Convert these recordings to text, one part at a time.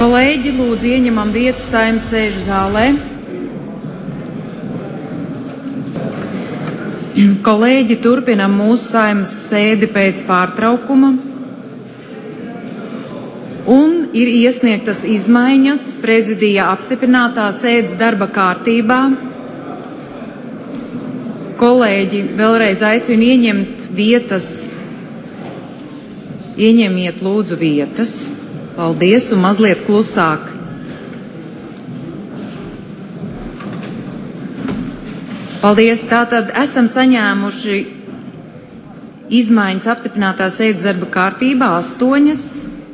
Kolēģi, lūdzu ieņemam vietas Saeimas sēžu zālē. Kolēģi, turpinam mūsu Saeimas sēdi pēc pārtraukuma. Un ir iesniegtas izmaiņas prezidija apstiprinātā sēdes darba kārtībā. Kolēģi, vēlreiz aicinu ieņemt vietas. Ieņemiet lūdzu vietas. Paldies, un mazliet klusāk. Paldies, tātad esam saņēmuši izmaiņas apstiprinātā sēdes darba kārtībā 8,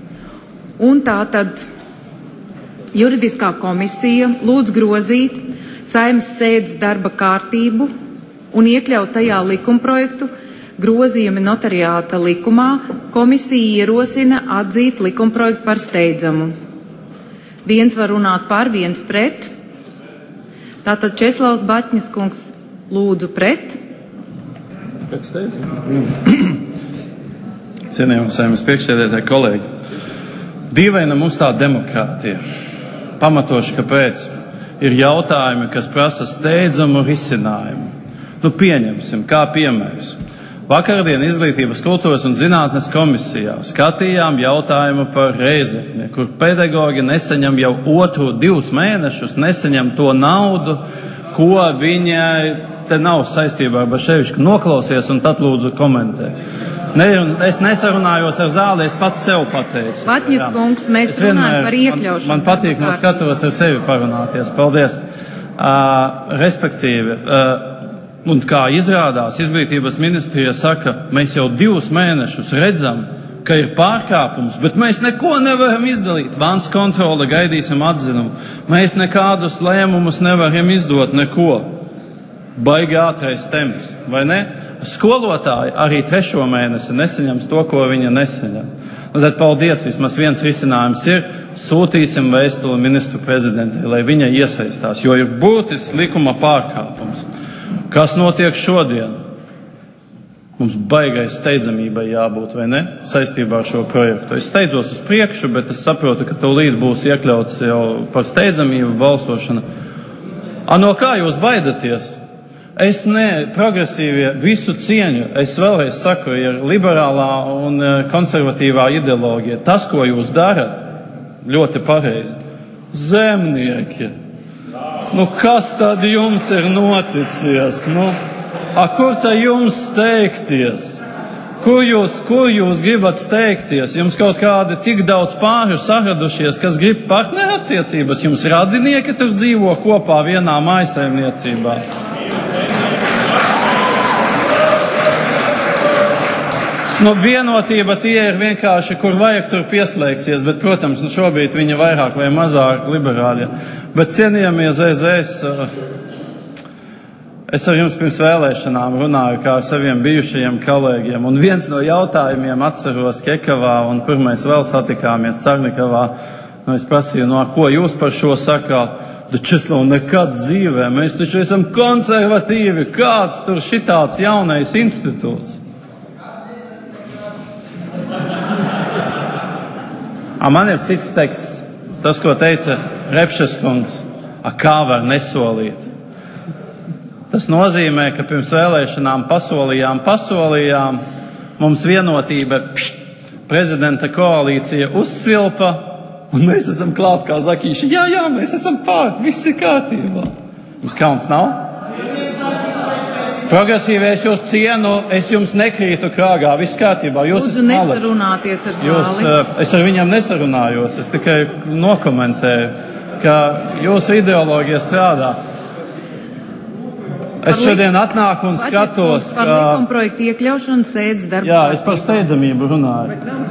un tātad juridiskā komisija lūdz grozīt Saeimas sēdes darba kārtību un iekļaut tajā likumprojektu grozījumi notariāta likumā. Komisija ierosina atzīt likumprojektu par steidzamu. Viens var runāt par, viens pret. Tātad Česlavs Baķņas kungs lūdzu pret. Pēc steidzamu. Cienījamie Saeimas priekšsēdētāji, kolēģi. Dīvaina mums tā demokrātija. Pamatoši, kāpēc ir jautājumi, kas prasa steidzamu risinājumu. Pieņemsim, kā piemērs. Vakardien Izglītības, kultūras un zinātnes komisijā skatījām jautājumu par Reizekni, kur pedagoģi nesaņem jau 2 mēnešus, nesaņem to naudu, ko viņai te nav saistībā ar Baševičku. Noklausies un tad lūdzu komentē. Es nesarunājos ar zāli, es pats sev pateicu. Baķņas kungs, mēs runājam par iekļaušanu. Man patīk, no skatos ar sevi parunāties. Paldies. Respektīvi, un kā izrādās, Izglītības ministrija saka, mēs jau 2 mēnešus redzam, ka ir pārkāpums, bet mēs neko nevaram izdarīt. Valsts kontrole, gaidīsim atzinumu. Mēs nekādus lēmumus nevaram izdot, neko. Baigi ātrais temps, vai ne? Skolotāji arī 3. mēnesi nesaņems to, ko viņa nesaņem. Tad paldies, vismaz viens risinājums ir, sūtīsim vēstuli ministru prezidentei, lai viņa iesaistās, jo ir būtisks likuma pārkāpums. Kas notiek šodien? Mums baigai steidzamībai jābūt, vai ne? Saistībā ar šo projektu. Es steidzos uz priekšu, bet es saprotu, ka tūlīt būs iekļauts jau par steidzamību balsošana. No kā jūs baidaties? Progresīvie, visu cieņu. Es vēlreiz saku, ir liberālā un konservatīvā ideoloģija. Tas, ko jūs darat, ļoti pareizi. Zemnieki. Kas tad jums ir noticies? Kur tad jums steigties? Kur jūs gribat steigties? Jums kaut kādi tik daudz pāri saradušies, kas grib partnerattiecības? Jums radinieki tur dzīvo kopā vienā mājsaimniecībā. Vienotība tie ir vienkārši, kur vajag tur pieslēgsies, bet, protams, šobrīd viņi vairāk vai mazāk liberāļi. Bet cienījamie ZZS, es ar jums pirms vēlēšanām runāju kā ar saviem bijušajiem kolēģiem, un viens no jautājumiem atceros Kekavā, un kur mēs vēl satikāmies Carnikavā, es prasīju, ko jūs par šo sakāt? Česlav, nekad dzīvē, mēs taču esam konservatīvi, kāds tur šitāds jaunais institūts? Man ir cits teksts, tas, ko teica Repšas kungs, kā var nesolīt. Tas nozīmē, ka pirms vēlēšanām pasolījām, mums vienotība, prezidenta koalīcija uzsvilpa, un mēs esam klāt kā zakīši. Jā, mēs esam pār, viss ir kārtībā. Mums kauns nav? Progresīvie, es jūs cienu, es jums nekrītu krāgā, viss kārtībā. Lūdzu, nesarunāties ar zāli. Es ar viņiem nesarunājos, es tikai nokomentēju, ka jūsu ideoloģija strādā. Es šodien atnāku un skatos, par likumprojektu iekļaušanu sēdes darbā. Jā, es par steidzamību runāju.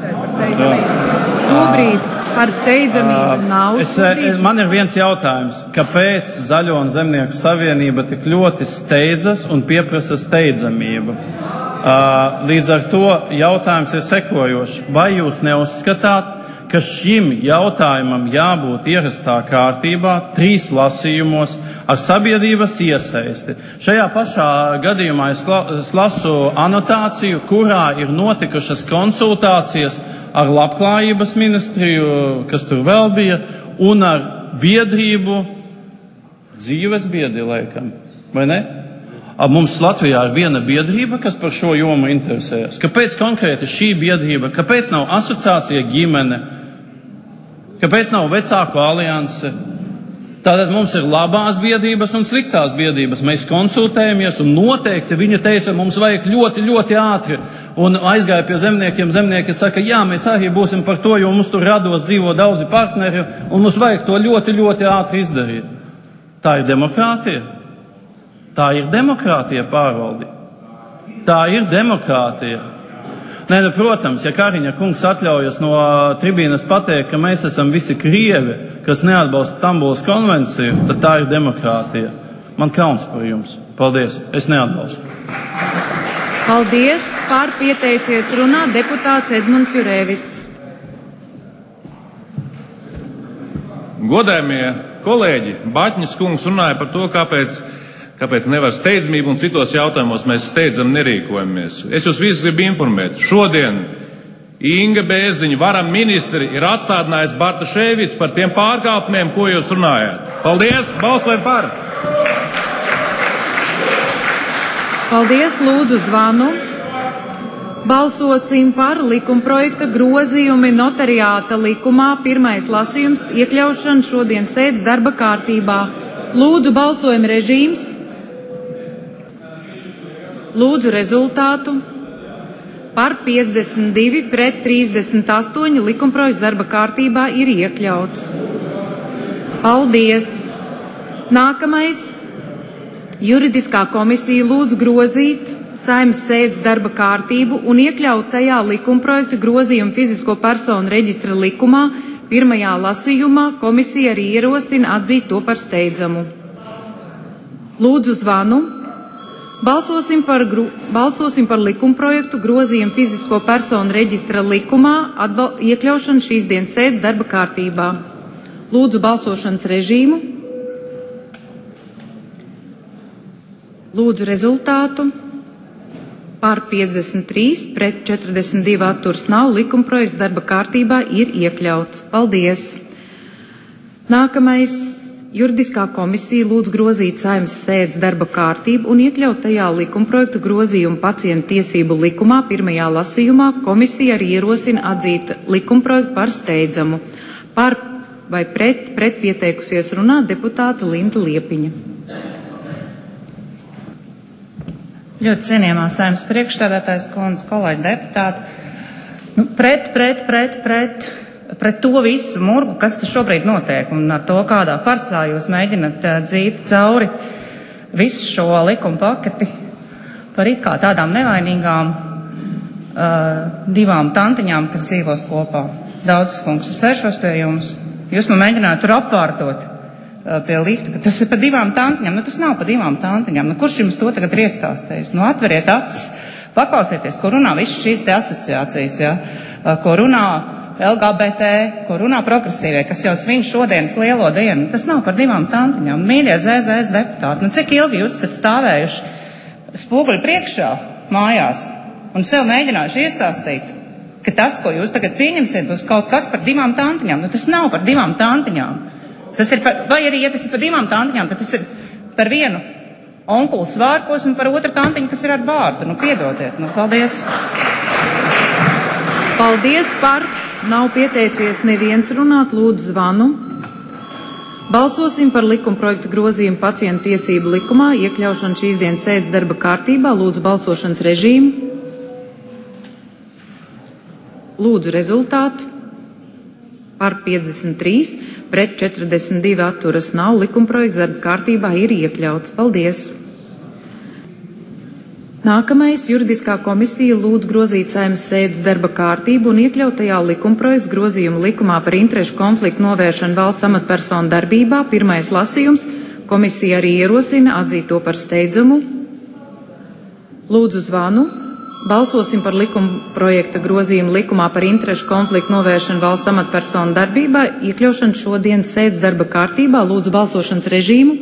Šobrīd par steidzamību nav. Man ir viens jautājums. Kāpēc Zaļo un Zemnieku savienība tik ļoti steidzas un pieprasa steidzamību? Līdz ar to jautājums ir sekojošs. Vai jūs neuzskatāt, ka ka šim jautājumam jābūt ierastā kārtībā, 3 lasījumos, ar sabiedrības iesaisti. Šajā pašā gadījumā es lasu anotāciju, kurā ir notikušas konsultācijas ar Labklājības ministriju, kas tur vēl bija, un ar biedrību, dzīves biedri, laikam, vai ne? Mums Latvijā ir viena biedrība, kas par šo jomu interesējas. Kāpēc konkrēti šī biedrība? Kāpēc nav asociācija ģimene? Kāpēc nav vecāku alianse? Tātad mums ir labās biedrības un sliktās biedrības. Mēs konsultējamies un noteikti viņa teica, mums vajag ļoti, ļoti ātri. Un aizgāja pie zemniekiem. Zemnieki saka, jā, mēs arī būsim par to, jo mums tur rados dzīvo daudzi partneri un mums vajag to ļoti, ļoti ātri izdarīt. Tā ir demokrātija. Tā ir demokrātija, pārvaldi. Tā ir demokrātija. Nē, nu, protams, ja Kariņa kungs atļaujas no tribīnas pateikt, ka mēs esam visi krievi, kas neatbalsta Stambulas konvenciju, tad tā ir demokrātija. Man kauns par jums. Paldies. Es neatbalstu. Paldies. Pār pieteicies runā deputāts Edmunds Jurēvits. Godājamie kolēģi, Baķņas kungs runāja par to, kāpēc nevar steidzamību un citos jautājumos mēs steidzam nerīkojamies. Es jūs visus gribu informēt. Šodien Inga Bērziņa, varam ministri, ir atstādinājusi Bartaševics par tiem pārkāpumiem, ko jūs runājāt. Paldies, balsojam par! Paldies, lūdzu zvanu. Balsosim par likumprojekta grozījumi notariāta likumā, 1. lasījums, iekļaušana šodien sēdes darba kārtībā. Lūdzu balsojuma režīms. Lūdzu rezultātu. Par 52 pret 38 likumprojekts darba kārtībā ir iekļauts. Paldies! Nākamais. Juridiskā komisija lūdz grozīt Saeimas sēdes darba kārtību un iekļaut tajā likumprojekta grozījumu fizisko personu reģistra likumā 1. lasījumā. Komisija arī ierosina atzīt to par steidzamu. Lūdzu zvanu. Balsosim par likumprojektu grozījumu fizisko personu reģistra likumā iekļaušanu šīs dienas sēdes darba kārtībā. Lūdzu balsošanas režīmu. Lūdzu rezultātu. Par 53 pret 42 atturs nav. Likumprojekts darba kārtībā ir iekļauts. Paldies! Nākamais. Juridiskā komisija lūdz grozīt Saeimas sēdes darba kārtību un iekļaut tajā likumprojektu grozījumu pacientu tiesību likumā 1. lasījumā. Komisija arī ierosina atzīt likumprojektu par steidzamu. Par vai pret pieteikusies runāt deputāta Linda Liepiņa. Ļoti cienījamā Saeimas priekšsēdētājas kundze, kolēģi deputāti. Pret to visu murgu, kas te šobrīd notiek, un ar to, kādā farsā jūs mēģināt dzīt cauri visu šo likuma paketi par it kā tādām nevainīgām divām tantiņām, kas dzīvos kopā. Daudzas kungs, es vēršos pie jums. Jūs man mēģināt tur apvārtot pie lifta, ka tas ir par divām tantiņām. Nu, tas nav par divām tantiņām. Nu, kurš jums to tagad ir iestāstējis? Nu, atveriet acis, paklausieties, ko runā visas šīs te asociācijas, ja? Ko runā LGBT, ko runā progresīvie, kas jau svin šodienas lielo dienu. Tas nav par divām tantiņām. Mīļie ZZS deputāti, nu cik ilgi jūs esat stāvējuši spoguļu priekšā mājās un sev mēģinājuši iestāstīt, ka tas, ko jūs tagad pieņemsiet, būs kaut kas par divām tantiņām. Nu tas nav par divām tantiņām. Tas ir par, vai arī, ja tas ir par divām tantiņām, tad tas ir par vienu onkulu svārkos un par otru tantiņu, kas ir ar bārdu. Nu piedodiet, nu paldies. Paldies par. Nav pieteicies neviens runāt, lūdzu zvanu. Balsosim par likumprojektu grozījumu pacientu tiesību likumā, iekļaušanu šīs dienas sēdes darba kārtībā. Lūdzu balsošanas režīmu. Lūdzu rezultātu. Par 53, pret 42 atturas nav. Likumprojekts darba kārtībā ir iekļauts. Paldies! Nākamais. Juridiskā komisija lūdz grozīt Saeimas sēdes darba kārtību un iekļaut tajā likumprojekts grozījumu likumā par interešu konfliktu novēršanu valsts amatpersonu darbībā. 1. lasījums. Komisija arī ierosina atzīt to par steidzamu. Lūdzu zvanu. balsosim par likuma projekta grozījumu likumā par interešu konfliktu novēršanu valsts amatpersonu darbībā, iekļaušanu šodienas sēdes darba kārtībā. Lūdzu balsošanas režīmu.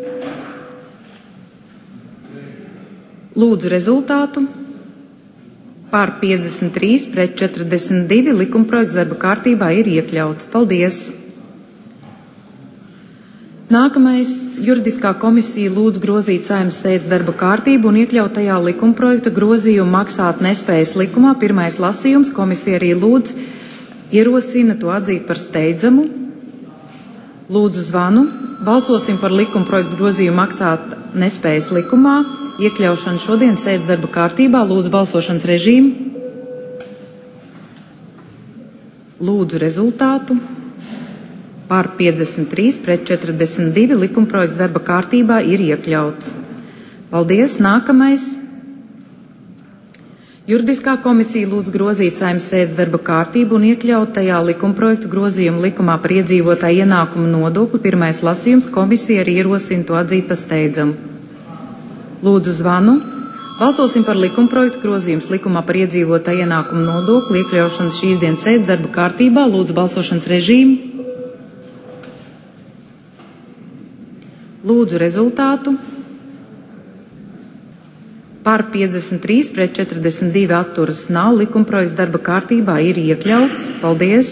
Lūdzu rezultātu. Par 53 pret 42 likuma projekts darba kārtībā ir iekļauts. Paldies! Nākamais juridiskā komisija lūdz grozīt Saeimas sēdes darba kārtību un iekļaut tajā likumprojekta grozījumu maksāt nespējas likumā. Pirmais lasījums. Komisija arī lūdz ierosina to atzīt par steidzamu. Lūdzu zvanu. Balsosim par likumprojektu grozījumu maksāt nespējas likumā. Iekļaušanu šodienas sēdes darba kārtībā. Lūdzu balsošanas režīmu. Lūdzu rezultātu. Par 53 pret 42 likumprojekts darba kārtībā ir iekļauts. Paldies! Nākamais. Juridiskā komisija lūdz grozīt Saeimas sēdes darba kārtību un iekļaut tajā likumprojektu grozījumu likumā par iedzīvotāju ienākumu nodokli. Pirmais lasījums. Komisija arī ierosina to atzīt par steidzamu. Lūdzu zvanu. Balsosim par likumprojektu grozījums likumā par iedzīvotāju ienākumu nodokli iekļaušanu šīs dienas sēdes darba kārtībā. Lūdzu balsošanas režīmu. Lūdzu rezultātu. Par 53 pret 42 atturas nav. Likumprojekts darba kārtībā ir iekļauts. Paldies!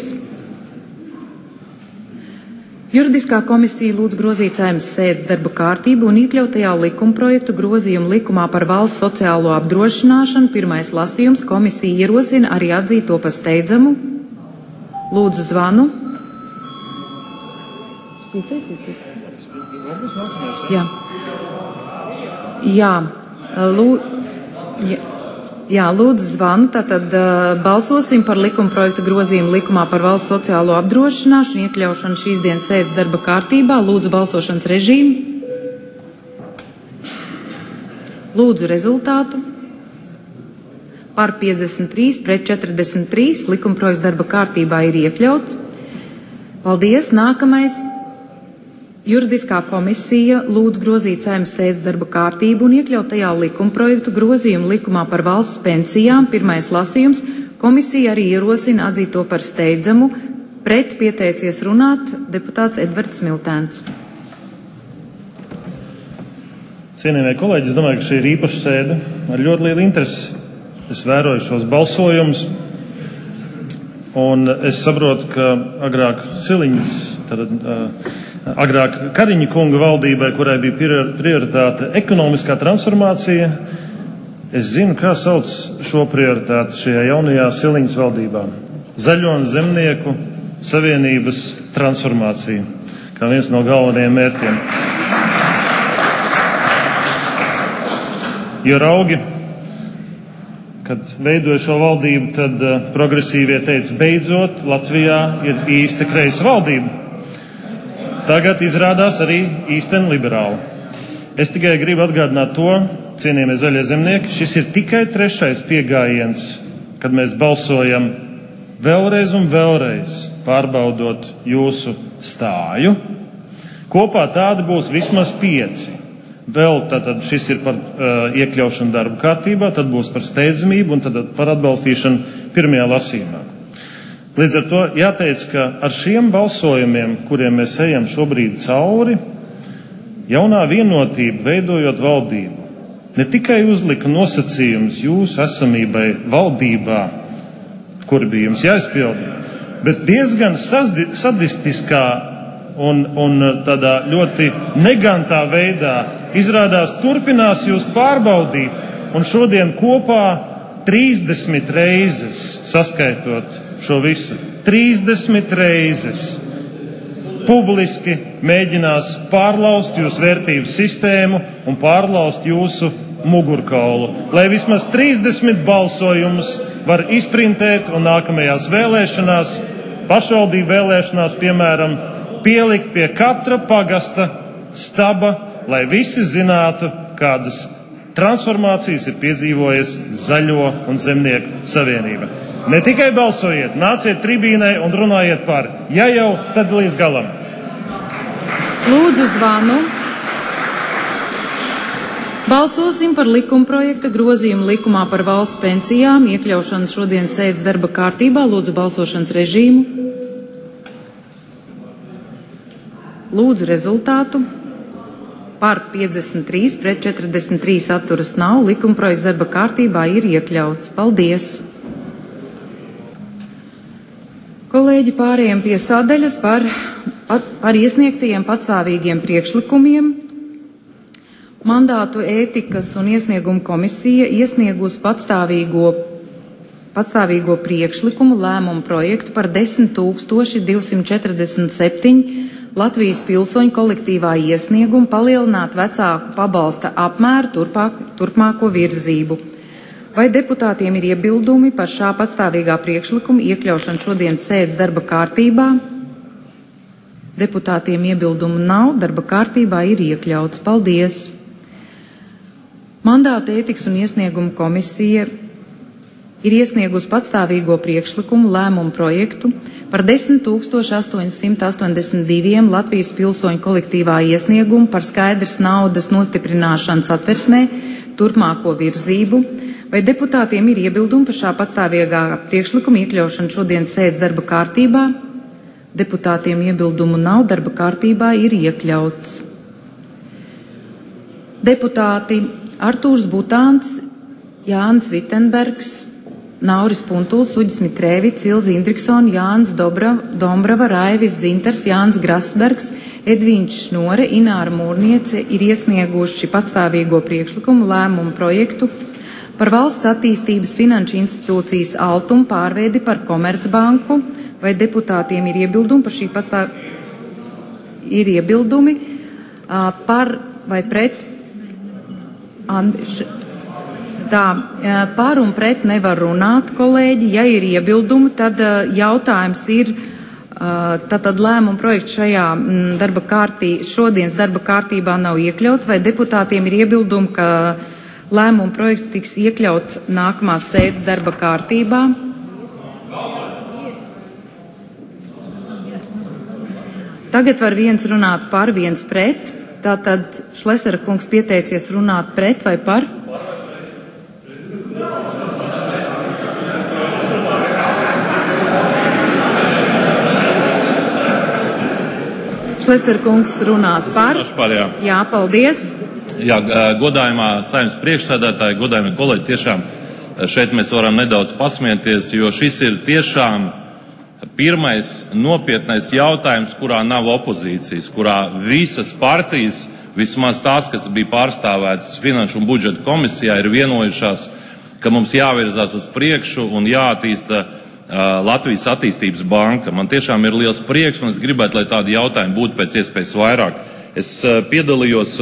Juridiskā komisija lūdz grozīt Saeimas sēdes darba kārtību un iekļaut tajā likumprojektu grozījumu likumā par valsts sociālo apdrošināšanu. Pirmais lasījums. Komisija ierosina arī atzīt to par steidzamu. Lūdzu zvanu. Lūdzu zvanu. Tātad balsosim par likumprojektu grozījumu likumā par valsts sociālo apdrošināšanu, iekļaušanu šīs dienas sēdes darba kārtībā. Lūdzu balsošanas režīmu. Lūdzu rezultātu. Par 53 pret 43 likumprojekts darba kārtībā ir iekļauts. Paldies! Nākamais. Juridiskā komisija lūdz grozīt Saeimas sēdes darba kārtību un iekļaut tajā likumprojektu grozījumu likumā par valsts pensijām. Pirmais lasījums. Komisija arī ierosina atzīt to par steidzamu. Pret pieteicies runāt deputāts Edvards Smiltēns. Cienījamie kolēģi, es domāju, ka šī ir īpaša sēde ar ļoti lielu interesi. Es vēroju šos balsojumus, un es saprotu, ka agrāk agrāk Kariņa kunga valdībai, kurai bija prioritāte ekonomiskā transformācija, es zinu, kā sauc šo prioritāti šajā jaunajā Siliņas valdībā. Zaļo un zemnieku savienības transformācija, kā viens no galvenajiem mērķiem. Jo raugi, kad veidoja šo valdību, tad progresīvie teica, beidzot, Latvijā ir īsta kreisa valdība. Tagad izrādās arī īsten liberāli. Es tikai gribu atgādināt to, cienījamie zaļie zemnieki, šis ir tikai trešais piegājiens, kad mēs balsojam vēlreiz un vēlreiz, pārbaudot jūsu stāju. Kopā tādi būs vismaz 5. Vēl tātad šis ir par iekļaušanu darba kārtībā, tad būs par steidzamību un tad par atbalstīšanu pirmajā lasījumā. Līdz ar to jāteic, ka ar šiem balsojumiem, kuriem mēs ejam šobrīd cauri, jaunā vienotība, veidojot valdību, ne tikai uzlika nosacījumus jūsu esamībai valdībā, kuri bija jums jāizpilda, bet diezgan sadistiskā un tādā ļoti negantā veidā izrādās turpinās jūs pārbaudīt, un šodien kopā 30 reizes saskaitot šo visu, 30 reizes publiski mēģinās pārlaust jūsu vērtību sistēmu un pārlaust jūsu mugurkaulu, lai vismaz 30 balsojumus var izprintēt un nākamajās vēlēšanās, pašvaldību vēlēšanās, piemēram, pielikt pie katra pagasta staba, lai visi zinātu, kādas transformācijas ir piedzīvojis Zaļo un Zemnieku savienība. Ne tikai balsojiet, nāciet tribīnē un runājiet par. Ja jau, tad līdz galam. Lūdzu zvanu. Balsosim par likumprojekta grozījumu likumā par valsts pensijām, iekļaušanu šodienas sēdes darba kārtībā. Lūdzu balsošanas režīmu. Lūdzu rezultātu. Par 53, pret 43 atturas nav. Likumprojekts darba kārtībā ir iekļauts. Paldies! Kolēģi, pārējiem pie sadaļas par iesniegtajiem patstāvīgiem priekšlikumiem. Mandātu ētikas un iesniegumu komisija iesniegus patstāvīgo priekšlikumu lēmumu projektu par 10,247 Latvijas pilsoņu kolektīvā iesniegumu palielināt vecāku pabalsta apmēru turpmāko virzību. Vai deputātiem ir iebildumi par šā patstāvīgā priekšlikuma iekļaušanu šodienas sēdes darba kārtībā? Deputātiem iebildumu nav, darba kārtībā ir iekļauts. Paldies! Mandāta ētikas un iesniegumu komisija ir iesniegusi patstāvīgo priekšlikumu lēmumu projektu par 10,882 Latvijas pilsoņu kolektīvā iesniegumu par skaidras naudas nostiprināšanu Satversmē turpmāko virzību. Vai deputātiem ir iebildumi par šā patstāvīgā priekšlikuma iekļaušanu šodienas sēdes darba kārtībā? Deputātiem iebildumu nav, darba kārtībā ir iekļauts. Deputāti Artūrs Butāns, Jānis Vitenbergs, Nauris Puntuls, Uģis Mitrēvics, Ilze Indriksona, Jānis Dombrava, Raivis Dzintars, Jānis Grasbergs, Edvīns Šnore, Ināra Mūrniece ir iesnieguši patstāvīgo priekšlikumu lēmumu projektu par valsts attīstības finanšu institūcijas Altum pārveidi par Komercbanku. Vai deputātiem ir iebildumi par šī ir iebildumi par vai pret? Par un pret nevar runāt, kolēģi. Ja ir iebildumi, tad jautājums ir, tad lēmuma projekts šajā šodienas darba kārtībā nav iekļauts, vai deputātiem ir iebildumi, ka lēmuma projekts tiks iekļauts nākamās sēdes darba kārtībā? Tagad var viens runāt par, viens pret. Tātad Šlesera kungs pieteicies runāt pret vai par? Šlesera kungs runās par. Jā, paldies. Jā, godājumā Saeimas priekšsēdētāji, godājumie kolēģi, tiešām šeit mēs varam nedaudz pasmieties, jo šis ir tiešām pirmais nopietnais jautājums, kurā nav opozīcijas, kurā visas partijas, vismaz tās, kas bija pārstāvētas Finanšu un budžeta komisijā, ir vienojušās, ka mums jāvirzās uz priekšu un jāattīsta Latvijas attīstības banka. Man tiešām ir liels prieks un es gribētu, lai tādi jautājumi būtu pēc iespējas vairāk. Es piedalījos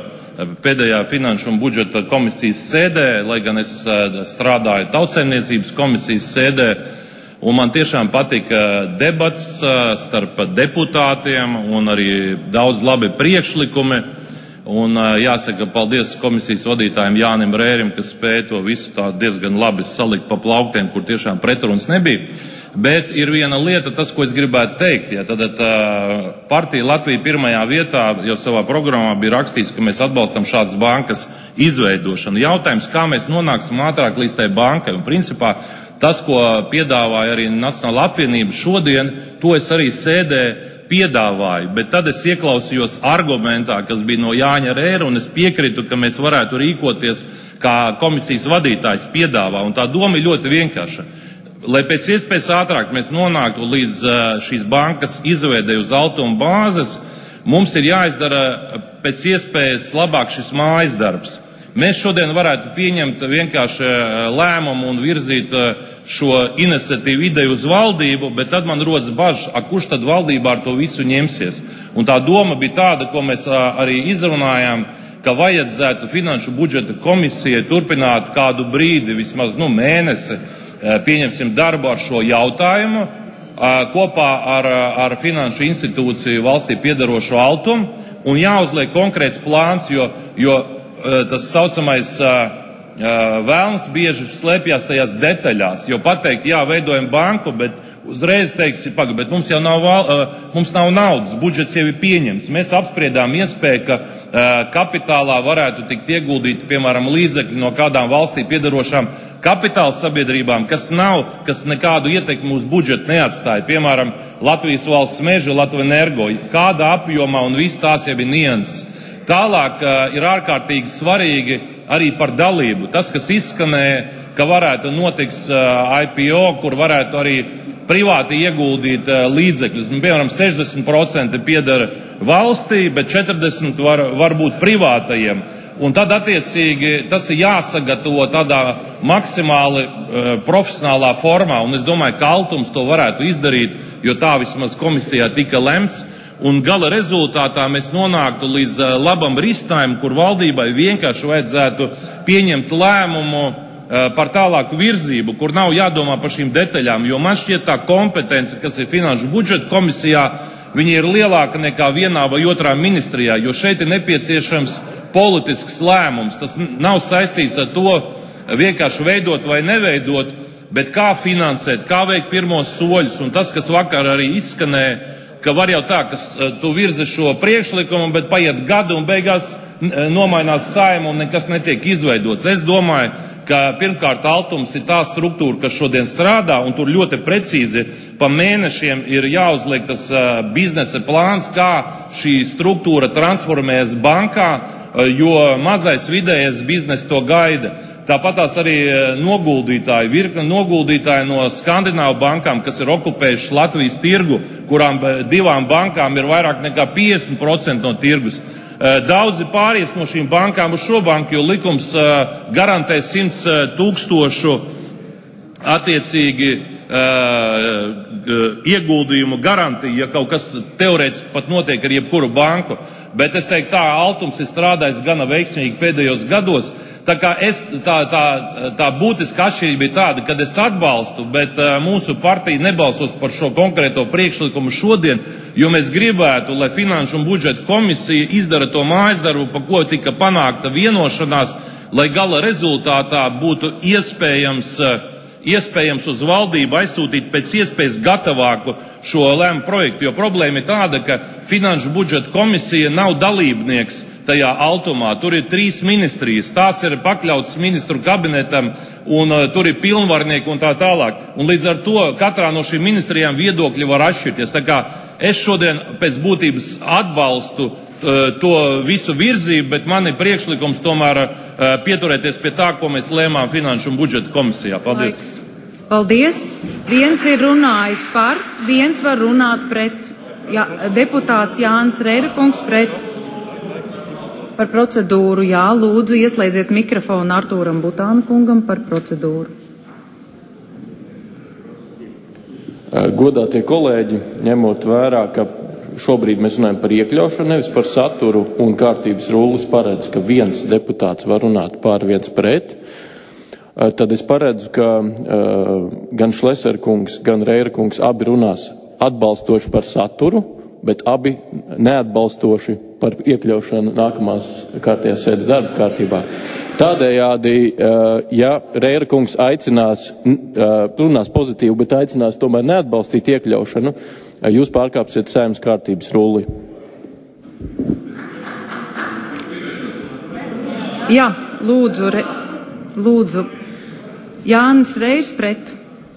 pēdējā Finanšu un budžeta komisijas sēdē, lai gan es strādāju Tautsaimniecības komisijas sēdē. Un man tiešām patika debats starp deputātiem un arī daudz labi priekšlikumi. Un jāsaka paldies komisijas vadītājiem Jānim Rērim, kas spēja to visu tā diezgan labi salikt pa plauktiem, kur tiešām pretruns nebija. Bet ir viena lieta, tas, ko es gribētu teikt. Ja, tad partija Latvija pirmajā vietā jau savā programmā bija rakstīts, ka mēs atbalstam šādas bankas izveidošanu. Jautājums, kā mēs nonāksim ātrāk līdz tai bankai. Un principā tas, ko piedāvāja arī Nacionāla apvienība šodien, to es arī sēdē piedāvāju, bet tad es ieklausījos argumentā, kas bija no Jāņa Rēra, un es piekritu, ka mēs varētu rīkoties, kā komisijas vadītājs piedāvā, un tā doma ir ļoti vienkārša. Lai pēc iespējas ātrāk mēs nonāktu līdz šīs bankas izveidei uz Altuma bāzes, mums ir jāizdara pēc iespējas labāk šis mājas darbs. Mēs šodien varētu pieņemt vienkārši lēmumu un virzīt šo iniciatīvu ideju uz valdību, bet tad man rodas bažas, kurš tad valdībā ar to visu ņemsies. Un tā doma bija tāda, ko mēs arī izrunājām, ka vajadzētu Finanšu budžeta komisijai turpināt kādu brīdi, vismaz mēnesi, pieņemsim darbu ar šo jautājumu, kopā ar Finanšu institūciju valstī piedarošo Altumu, un jāuzliek konkrēts plāns, jo tas saucamais vēlns bieži slēpjas tajās detaļās, jo pateikt, jā, veidojam banku, bet uzreiz teiks, bet mums jau nav naudas, budžets jau ir pieņemts. Mēs apspriedām iespēju, ka kapitālā varētu tikt ieguldīti, piemēram, līdzekļi no kādām valstī piedarošām kapitāla sabiedrībām, kas nekādu ietekmi uz budžetu neatstāja. Piemēram, Latvijas valsts meži, Latvijas energo, kādā apjomā un viss tās jau ir nianses. Tālāk ir ārkārtīgi svarīgi arī par dalību. Tas, kas izskanēja, ka varētu notiks IPO, kur varētu arī privāti ieguldīt līdzekļus. Piemēram, 60% piedara valstī, bet 40% var būt privātajiem. Un tad, attiecīgi, tas ir jāsagatavo tādā maksimāli profesionālā formā. Un es domāju, ka Altums to varētu izdarīt, jo tā vismaz komisijā tika lemts. Un gala rezultātā mēs nonāktu līdz labam risinājumam, kur valdībai vienkārši vajadzētu pieņemt lēmumu par tālāku virzību, kur nav jādomā par šīm detaļām, jo man šķiet tā kompetence, kas ir finanšu budžeta komisijā, viņa ir lielāka nekā vienā vai otrā ministrijā, jo šeit ir nepieciešams politisks lēmums. Tas nav saistīts ar to vienkārši veidot vai neveidot, bet kā finansēt, kā veikt pirmos soļus. Un tas, kas vakar arī izskanēja, ka var jau tā, ka tu virzi šo priekšlikumu, bet paiet gadu un beigās nomainās saima un nekas netiek izveidots. Es domāju, ka pirmkārt Altums ir tā struktūra, kas šodien strādā, un tur ļoti precīzi pa mēnešiem ir jāuzliek tas biznesa plāns, kā šī struktūra transformējas bankā, jo mazais vidējais biznes to gaida. Tāpat tās arī noguldītāji, virkne noguldītāji no Skandināvu bankām, kas ir okupējuši Latvijas tirgu, kurām divām bankām ir vairāk nekā 50% no tirgus. Daudzi pāries no šīm bankām uz šo banku, jo likums garantē 100 000 attiecīgi ieguldījumu garantiju, ja kaut kas teorētiski pat notiek ar jebkuru banku. Bet es teiktu tā, Altums ir strādājis gana veiksmīgi pēdējos gados. Tā kā tā būtiska atšķirība ir tāda, kad es atbalstu, bet mūsu partija nebalsos par šo konkrēto priekšlikumu šodien, jo mēs gribētu, lai Finanšu un budžeta komisija izdara to mājas darbu, pa ko tika panākta vienošanās, lai gala rezultātā būtu iespējams uz valdību aizsūtīt pēc iespējas gatavāku šo lēmumu projektu, jo problēma ir tāda, ka Finanšu budžeta komisija nav dalībnieks tajā Altumā. Tur ir 3 ministrijas, tās ir pakļautas ministru kabinetam, un tur ir pilnvarnieki un tā tālāk. Un līdz ar to katrā no šīm ministrijām viedokļi var atšķirties. Tā kā es šodien pēc būtības atbalstu to visu virzību, bet man ir priekšlikums tomēr pieturēties pie tā, ko mēs lēmām Finanšu un budžeta komisijā. Paldies! Paldies! Viens ir runājis par, viens var runāt pret. Jā, deputāts Jānis Reirekungs pret. Par procedūru, jā, lūdzu, ieslēdziet mikrofonu Artūram Butāna kungam par procedūru. Godātie kolēģi, ņemot vērā, ka šobrīd mēs runājam par iekļaušanu, nevis par saturu, un kārtības rullis paredz, ka viens deputāts var runāt pār, viens pret, tad es paredzu, ka gan Šleserkungs, gan Reirakungs abi runās atbalstoši par saturu, bet abi neatbalstoši par iekļaušanu nākamās kārtējās sēdes darba kārtībā. Tādējādi, ja Reirakungs runās pozitīvi, bet aicinās tomēr neatbalstīt iekļaušanu, jūs pārkāpsiet Saeimas kārtības rulli. Jā, lūdzu, Jānis Reirs pret.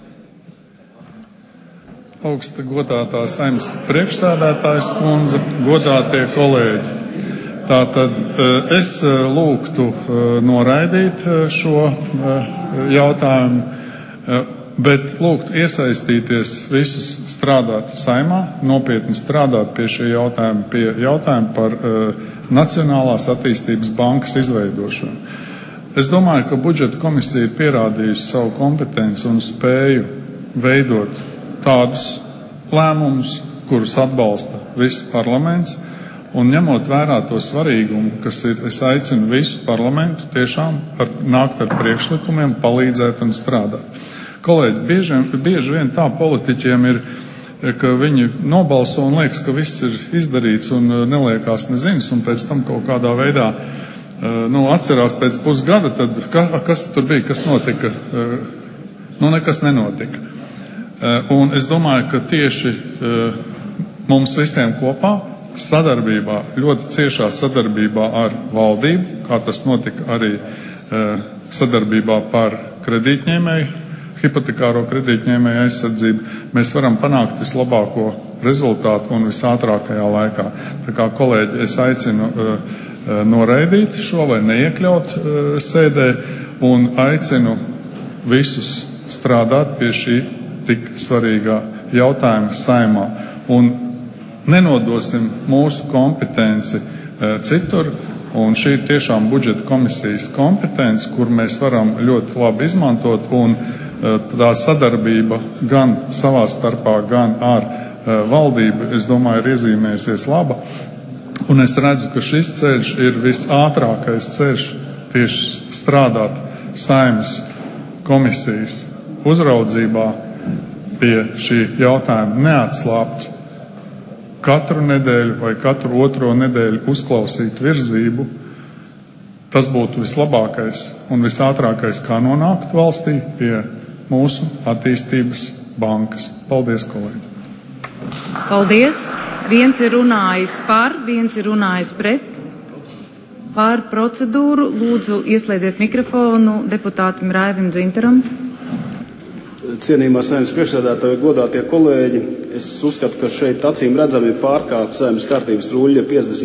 Augsta godātā Saeimas priekšsēdētājas kundze, godātie kolēģi. Tātad es lūgtu noraidīt šo jautājumu, bet lūgtu iesaistīties visus strādāt Saeimā, nopietni strādāt pie šī jautājuma, pie jautājuma par Nacionālās attīstības bankas izveidošanu. Es domāju, ka budžeta komisija ir pierādījusi savu kompetenci un spēju veidot tādus lēmumus, kurus atbalsta viss parlaments, un ņemot vērā to svarīgumu, kas ir, es aicinu visu parlamentu tiešām nākt ar priekšlikumiem, palīdzēt un strādāt. Kolēģi, bieži vien tā politiķiem ir, ka viņi nobalso un liekas, ka viss ir izdarīts un neliekās nezinis, un pēc tam kaut kādā veidā atcerās pēc pusgada, tad kas tur bija, kas notika? Nekas nenotika. Un es domāju, ka tieši mums visiem kopā sadarbībā, ļoti ciešā sadarbībā ar valdību, kā tas notika arī sadarbībā par kredītņēmēju, hipotekāro kredītņēmēju aizsardzību, mēs varam panākt vislabāko rezultātu un visātrākajā laikā. Tā kā kolēģi, es aicinu noraidīt šo vai neiekļaut sēdē un aicinu visus strādāt pie šī tik svarīgā jautājuma Saeimā. Un nenodosim mūsu kompetenci citur, un šī ir tiešām budžeta komisijas kompetence, kur mēs varam ļoti labi izmantot, un tā sadarbība gan savā starpā, gan ar valdību, es domāju, ir iezīmējusies laba. Un es redzu, ka šis ceļš ir visātrākais ceļš tieši strādāt Saeimas komisijas uzraudzībā pie šī jautājuma, neatslāpt katru nedēļu vai katru otro nedēļu uzklausīt virzību. Tas būtu vislabākais un visātrākais, kā nonākt valstī pie mūsu attīstības bankas. Paldies, kolēģi! Paldies! Viens ir runājis par, viens ir runājis pret. Par procedūru lūdzu ieslēdziet mikrofonu deputātam Raivim Dzintaram. Cienījumā Saeimas priekšsēdētāji, godātie kolēģi, es uzskatu, ka šeit acīm redzami ir pārkāpts Saeimas kārtības ruļļa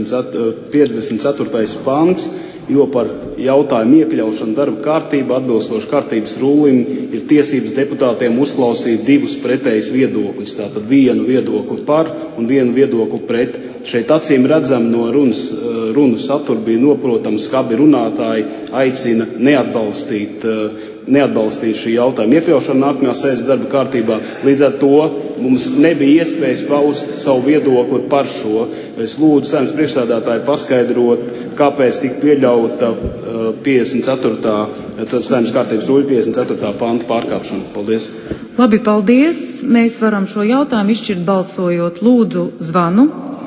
54. pants, jo par jautājumu iekļaušanu darba kārtībā atbilstoši kārtības rullim ir tiesības deputātiem uzklausīt divus pretējus viedokļus. Tātad vienu viedokli par un vienu viedokli pret. Šeit acīm redzam no runu satura bija noprotams, ka abi runātāji aicina neatbalstīt šī jautājuma iekļaušanu nākamajā sēdes darba kārtībā. Līdz ar to mums nebija iespējas paust savu viedokli par šo. Es lūdzu Saeimas priekšsēdētāju paskaidrot, kāpēc tika pieļauta 54. Saeimas kārtības ruļļa 54. panta pārkāpšana. Paldies. Labi, paldies. Mēs varam šo jautājumu izšķirt balsojot. Lūdzu zvanu.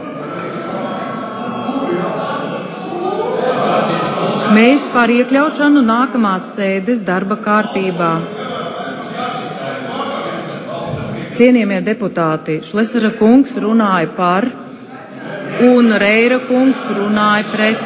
Mēs par iekļaušanu nākamās sēdes darba kārtībā. Cienījamie deputāti, Šlesera kungs runāja par un Reira kungs runāja pret.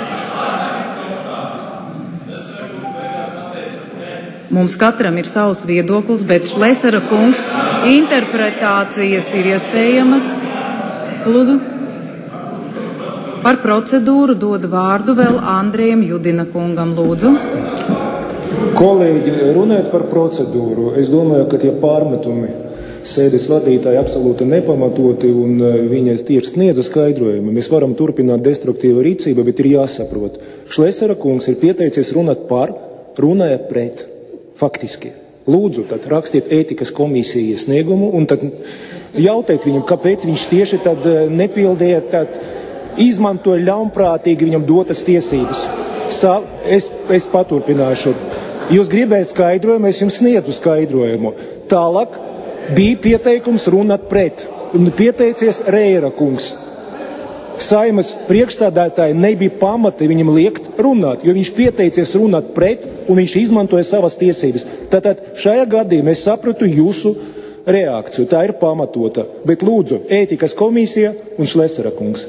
Mums katram ir savs viedoklis, bet Šlesera kungs interpretācijas ir iespējamas. Lūdzu. Par procedūru dodu vārdu vēl Andrejam Judina kungam, lūdzu. Kolēģi, runājot par procedūru, es domāju, ka tie pārmetumi sēdes vadītāji absolūti nepamatoti un viņas tieši sniedza skaidrojumu. Mēs varam turpināt destruktīvu rīcību, bet ir jāsaprot. Šlesera kungs ir pieteicies runāt par, runāja pret. Faktiski. Lūdzu, tad rakstiet ētikas komisiju iesniegumu un tad jautājiet viņam, kāpēc viņš tieši tad nepildīja tad izmantoja ļaunprātīgi viņam dotas tiesības. Es paturpināšu. Jūs gribējat skaidrojumu, es jums sniedzu skaidrojumu. Tālāk bija pieteikums runāt pret. Un pieteicies Reira kungs. Saeimas priekšsēdētāji nebija pamati viņam liekt runāt, jo viņš pieteicies runāt pret un viņš izmantoja savas tiesības. Tātad šajā gadījumā es sapratu jūsu reakciju. Tā ir pamatota. Bet lūdzu, ētikas komisija un Šlesera kungs.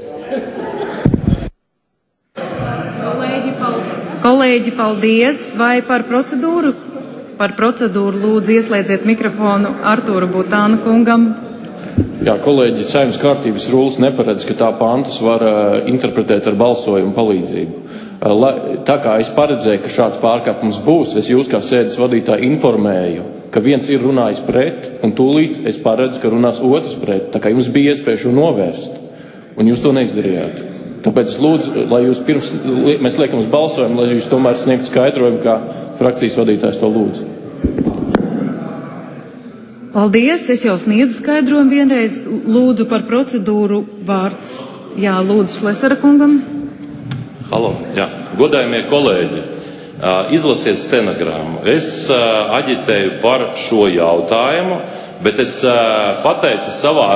Kolēģi, paldies. Vai par procedūru? Par procedūru lūdzu ieslēdziet mikrofonu Artūra Butāna kungam. Jā, kolēģi, Saeimas kārtības rullis neparedz, ka tā pantus var interpretēt ar balsojumu palīdzību. Tā kā es paredzēju, ka šāds pārkāpums būs, es jūs kā sēdes vadītāji informēju, ka viens ir runājis pret, un tūlīt es paredzu, ka runās otrs pret. Tā kā jums bija iespēja šo novērst, un jūs to neizdarījāt. Tāpēc es lūdzu, lai jūs pirms mēs liekam uz balsojumu, lai jūs tomēr sniegtu skaidrojumu, kā frakcijas vadītājs to lūdzu. Paldies, es jau sniedzu skaidrojumu vienreiz. Lūdzu par procedūru vārds. Jā, lūdzu Šlesera kungam. Halo, jā. Godājumie kolēģi, izlasiet stenogrammu. Es aģitēju par šo jautājumu, bet es pateicu savā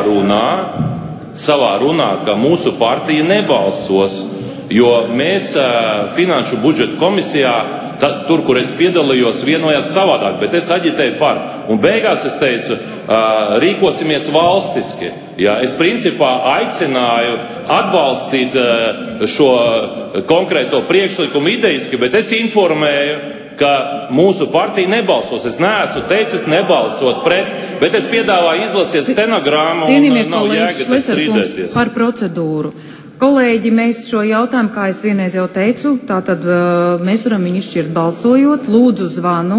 runā, ka mūsu partija nebalsos, jo mēs Finanšu budžeta komisijā tur, kur es piedalījos, vienojās savādāk, bet es aģitēju par. Un beigās es teicu, rīkosimies valstiski. Ja, es principā aicināju atbalstīt šo konkrēto priekšlikumu idejiski, bet es informēju, ka mūsu partija nebalsos. Es neesmu teicis nebalsot pret, bet es piedāvāju izlasiet stenogrammu un nav jēga strīdēties. Par procedūru. Kolēģi, mēs šo jautājumu, kā es vienreiz jau teicu, tātad mēs varam viņu izšķirt balsojot. Lūdzu zvanu.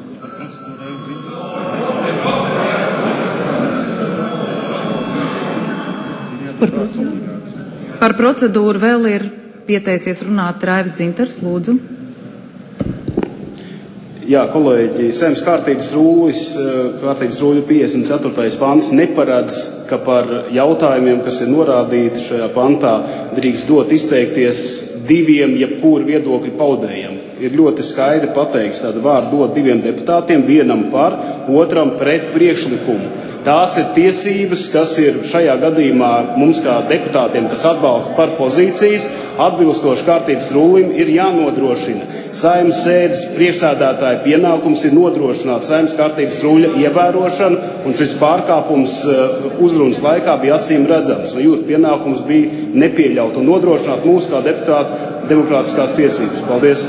Par procedūru vēl ir pieteicies runāt Raivs Dzintars, lūdzu. Jā, kolēģi, Saeimas kārtības rūļa 54. pants neparedz, ka par jautājumiem, kas ir norādīti šajā pantā, drīkst dot izteikties diviem jebkuru viedokļu paudējiem. Ir ļoti skaidri pateikts, tāda vārdu dot diviem deputātiem, vienam par, otram pret priekšlikumu. Tās ir tiesības, kas ir šajā gadījumā mums kā deputātiem, kas atbalsta par pozīcijas, atbilstoši kārtības rullim, ir jānodrošina. Saeimas sēdes priekšsēdētāja pienākums ir nodrošināt Saeimas kārtības ruļa ievērošanu, un šis pārkāpums uzrunas laikā bija acīm redzams. Un jūsu pienākums bija nepieļaut un nodrošināt mūsu kā deputātu demokrātiskās tiesības. Paldies!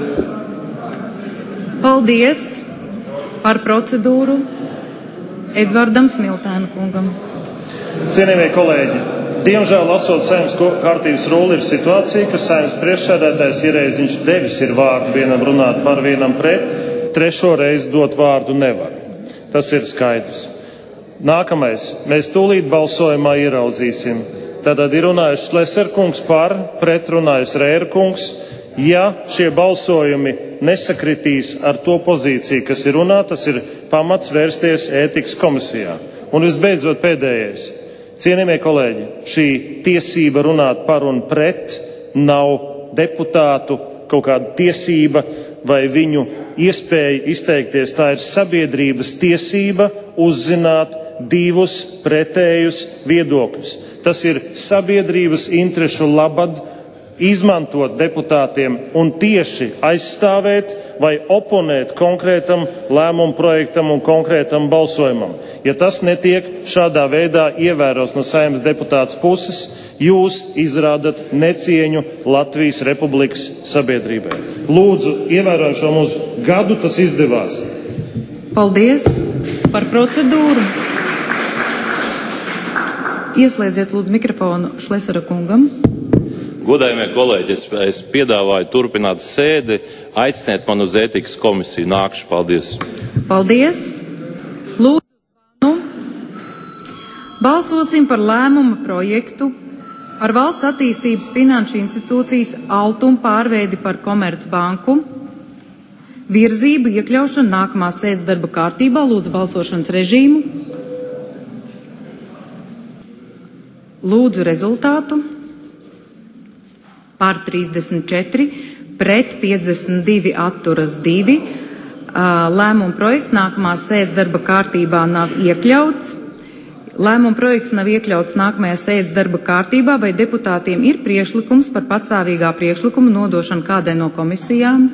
Paldies par procedūru Edvardam Smiltēna kungam. Cienījamie kolēģi, diemžēl lasot Saeimas kārtības rulli ir situācija, ka Saeimas priekšsēdētājs Ierēziņš devis ir vārdu vienam runāt par, vienam pret, trešo reizi dot vārdu nevar. Tas ir skaidrs. Nākamais. Mēs tūlīt balsojumā ieraudzīsim. Tātad ir runājis Šleser kungs par, pret runājis Rēra kungs. Ja šie balsojumi nesakritīs ar to pozīciju, kas ir runā, tas ir pamats vērsties ētikas komisijā. Un visbeidzot pēdējais. Cienījamie kolēģi, šī tiesība runāt par un pret nav deputātu kaut kāda tiesība vai viņu iespēja izteikties. Tā ir sabiedrības tiesība uzzināt divus pretējus viedokļus. Tas ir sabiedrības interešu labad izmantot deputātiem un tieši aizstāvēt vai oponēt konkrētam lēmumu projektam un konkrētam balsojumam. Ja tas netiek šādā veidā ievēros no Saeimas deputātas puses, jūs izrādat necieņu Latvijas Republikas sabiedrībai. Lūdzu, ievērojot šo mūsu gadu, tas izdevās. Paldies par procedūru. Ieslēdziet lūdzu mikrofonu Šlesera kungam. Godājumie kolēģi, es piedāvāju turpināt sēdi, aiciniet man uz ētikas komisiju. Nākšu, paldies. Paldies. Lūdzu, balsosim par lēmuma projektu ar Valsts attīstības finanšu institūcijas Altuma pārveidi par Komercbanku. Virzību iekļaušanu nākamās sēdes darba kārtībā. Lūdzu balsošanas režīmu. Lūdzu rezultātu. Par 34, pret 52, atturas 2. Lēmuma projekts nākamās sēdes darba kārtībā nav iekļauts. Lēmuma projekts nav iekļauts nākamajā sēdes darba kārtībā, vai deputātiem ir priekšlikums par patstāvīgā priekšlikuma nodošanu kādai no komisijām?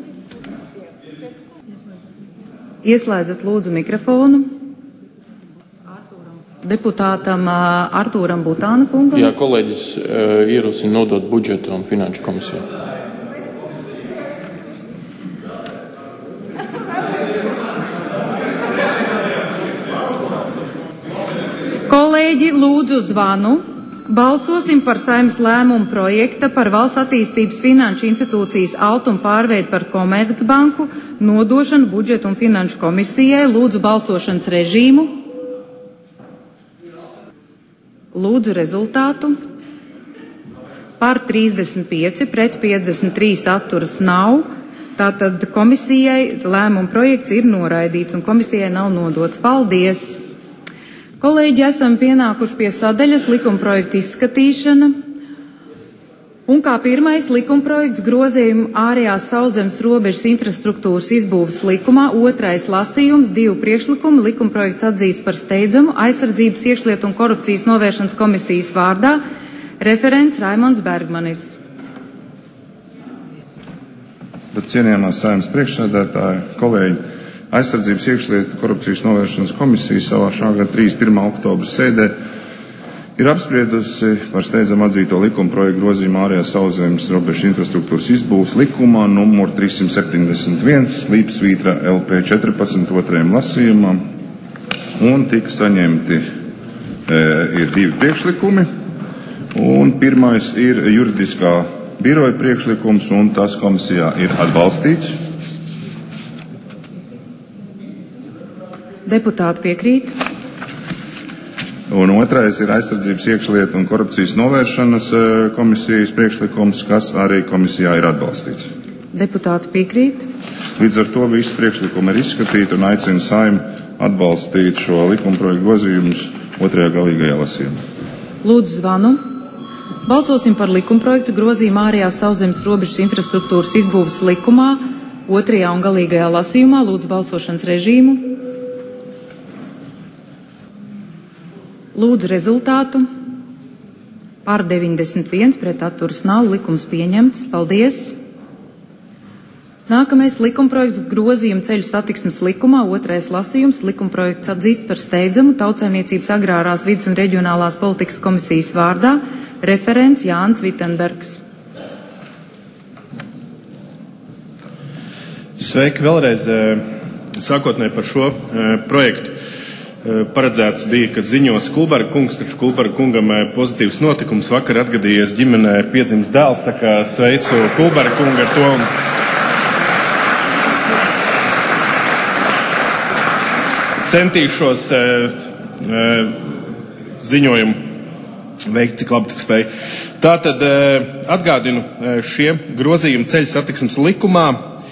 Ieslēdzat lūdzu mikrofonu. Deputātam Artūram Butāna kungam. Jā, kolēģis ierosina nodot budžeta un finanšu komisiju. Kolēģi, lūdzu zvanu. Balsosim par Saeimas lēmumu projekta par Valsts attīstības finanšu institūcijas Altuma pārveidi par Komercbanku nodošanu budžeta un finanšu komisijai. Lūdzu balsošanas režīmu. Lūdzu rezultātu. Par 35, pret 53 atturas nav. Tātad komisijai lēmuma projekts ir noraidīts un komisijai nav nodots. Paldies! Kolēģi, esam pienākuši pie sadaļas likumprojekta izskatīšana. Un kā pirmais likumprojekts grozījumu ārējās sauszemes robežas infrastruktūras izbūves likumā, otrais lasījums, 2 priekšlikumi, likumprojekts atzīts par steidzamu aizsardzības iekšlietu un korupcijas novēršanas komisijas vārdā, referents Raimonds Bergmanis. cienījamā Saeimas priekšsēdētāja, kolēģi, Aizsardzības iekšlietu korupcijas novēršanas komisija savā šā gada 31. oktobra sēdē ir apspriedusi par steidzam atzīto likuma projektu grozījumu ārējās sauszemes robežu infrastruktūras izbūves likumā numur 371 slīpsvītra LP 14 otrajam lasījumam, un tika saņemti ir 2 priekšlikumi, un pirmais ir juridiskā biroja priekšlikums, un tas komisijā ir atbalstīts. Deputāti piekrīt. Un otrais ir Aizsardzības iekšlietu un korupcijas novēršanas komisijas priekšlikums, kas arī komisijā ir atbalstīts. Deputāti piekrīt. Līdz ar to visi priekšlikumi ir izskatīti un aicina Saeimu atbalstīt šo likumprojektu grozījumus otrajā galīgajā lasījumā. Lūdzu zvanu. Balsosim par likumprojektu grozījumu ārējās sauszemes robežas infrastruktūras izbūves likumā otrajā un galīgajā lasījumā. Lūdzu balsošanas režīmu. Lūdzu rezultātu. Par 91, pret atturas nav, likums pieņemts. Paldies! Nākamais likumprojekts grozījuma ceļu satiksmes likumā, otrais lasījums, likumprojekts atzīts par steidzamu Tautsaimniecības agrārās vides un reģionālās politikas komisijas vārdā, referents Jānis Vitenbergs. Sveiki vēlreiz. Sākotnēji par šo projektu paredzēts bija, ka ziņos Kulberga kungs, taču Kulberga kungam pozitīvs notikums. Vakar atgadījies ģimenē piedzimis dēls, tā kā sveicu Kulberga kungu ar to. Centīšos ziņojumu veikt, cik labi tik spēju. Tātad atgādinu, šie grozījumi ceļu satiksmes likumā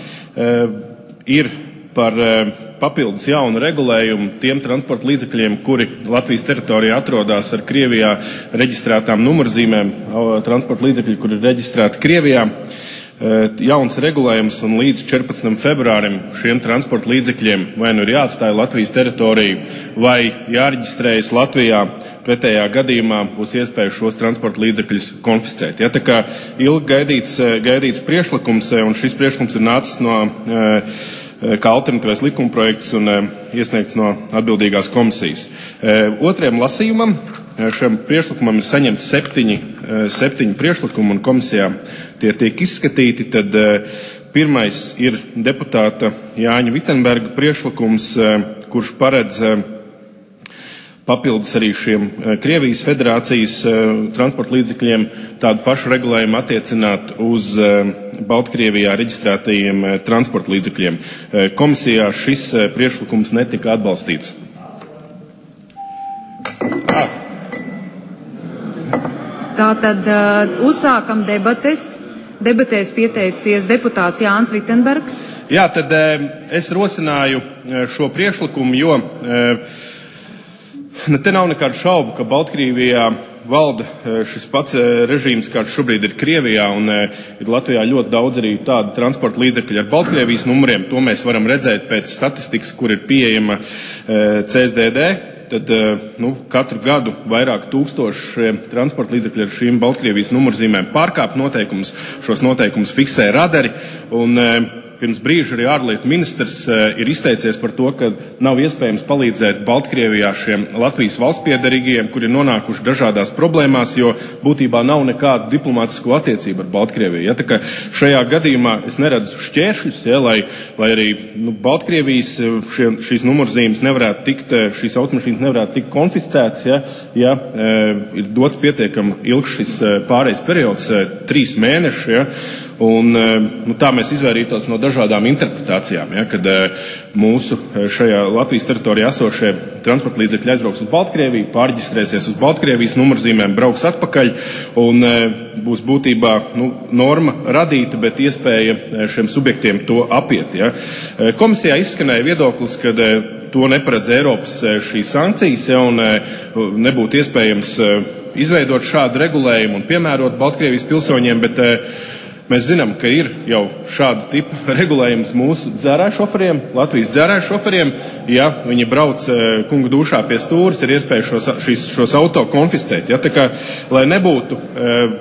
ir par papildus jaunu regulējumu tiem transporta līdzekļiem, kuri Latvijas teritorijā atrodas ar Krievijā reģistrētām numurzīmēm, transporta līdzekļi, kuri ir reģistrēti Krievijā. Jauns regulējums, un līdz 14. februārim šiem transporta līdzekļiem vai nu ir jāatstāja Latvijas teritoriju, vai jāreģistrējas Latvijā. Pretējā gadījumā būs iespēja šos transporta līdzekļus konfiscēt. Ja, tā kā ilgi gaidīts priekšlikums, un šis priekšlikums ir nācis no kā alternatīvais likumprojekts un iesniegts no atbildīgās komisijas. Otrajam lasījumam šiem priekšlikumam ir saņemts 7 priekšlikumi, un komisijā tie tiek izskatīti. Tad pirmais ir deputāta Jāņa Vitenberga priekšlikums, kurš paredz papildus arī šiem Krievijas federācijas transporta līdzekļiem tādu pašu regulējumu attiecināt uz Baltkrievijā reģistrētajiem transporta līdzekļiem. Komisijā šis priekšlikums netika atbalstīts. Tātad uzsākam debates. Debatēs pieteicies deputāts Jānis Vitenbergs. Jā, tad es rosināju šo priekšlikumu, jo te nav nekādu šaubu, ka Baltkrievijā valda šis pats režīms, kāds šobrīd ir Krievijā, un ir Latvijā ļoti daudz arī tādu transporta līdzekļu ar Baltkrievijas numuriem. To mēs varam redzēt pēc statistikas, kur ir pieejama CSDD. Tad katru gadu vairāk tūkstoši transporta līdzekļu ar šīm Baltkrievijas numurzīmēm pārkāp noteikumus. Šos noteikumus fiksē radari, un pirms brīža arī ārlietu ministrs ir izteicies par to, ka nav iespējams palīdzēt Baltkrievijā šiem Latvijas valstspiederīgajiem, kuri ir nonākuši dažādās problēmās, jo būtībā nav nekādu diplomātisko attiecību ar Baltkrieviju. Ja, tā kā šajā gadījumā es neredzu šķēršļus, ja, lai arī Baltkrievijas šīs numurzīmes nevarētu tikt, šīs automašīnas nevarētu tikt konfiscētas, ja ir dots pietiekami ilgs šis pārejas periods, 3 mēneši, ja. Un tā mēs izvairītos no dažādām interpretācijām, ja, kad mūsu šajā Latvijas teritorijā esošie transporta līdzekļi aizbrauks uz Baltkrieviju, pārģistrēsies uz Baltkrievijas numurzīmēm, brauks atpakaļ, un būs būtībā norma radīta, bet iespēja šiem subjektiem to apiet. Ja. Komisijā izskanēja viedoklis, ka to neparedz Eiropas šīs sankcijas, ja, un nebūtu iespējams izveidot šādu regulējumu un piemērot Baltkrievijas pilsoņiem, bet mēs zinām, ka ir jau šādu tipu regulējums mūsu dzērāju šoferiem, Latvijas dzērāju šoferiem. Ja viņi brauc kunga dušā pie stūres, ir iespēja šos auto konfiscēt. Ja, tā kā, lai nebūtu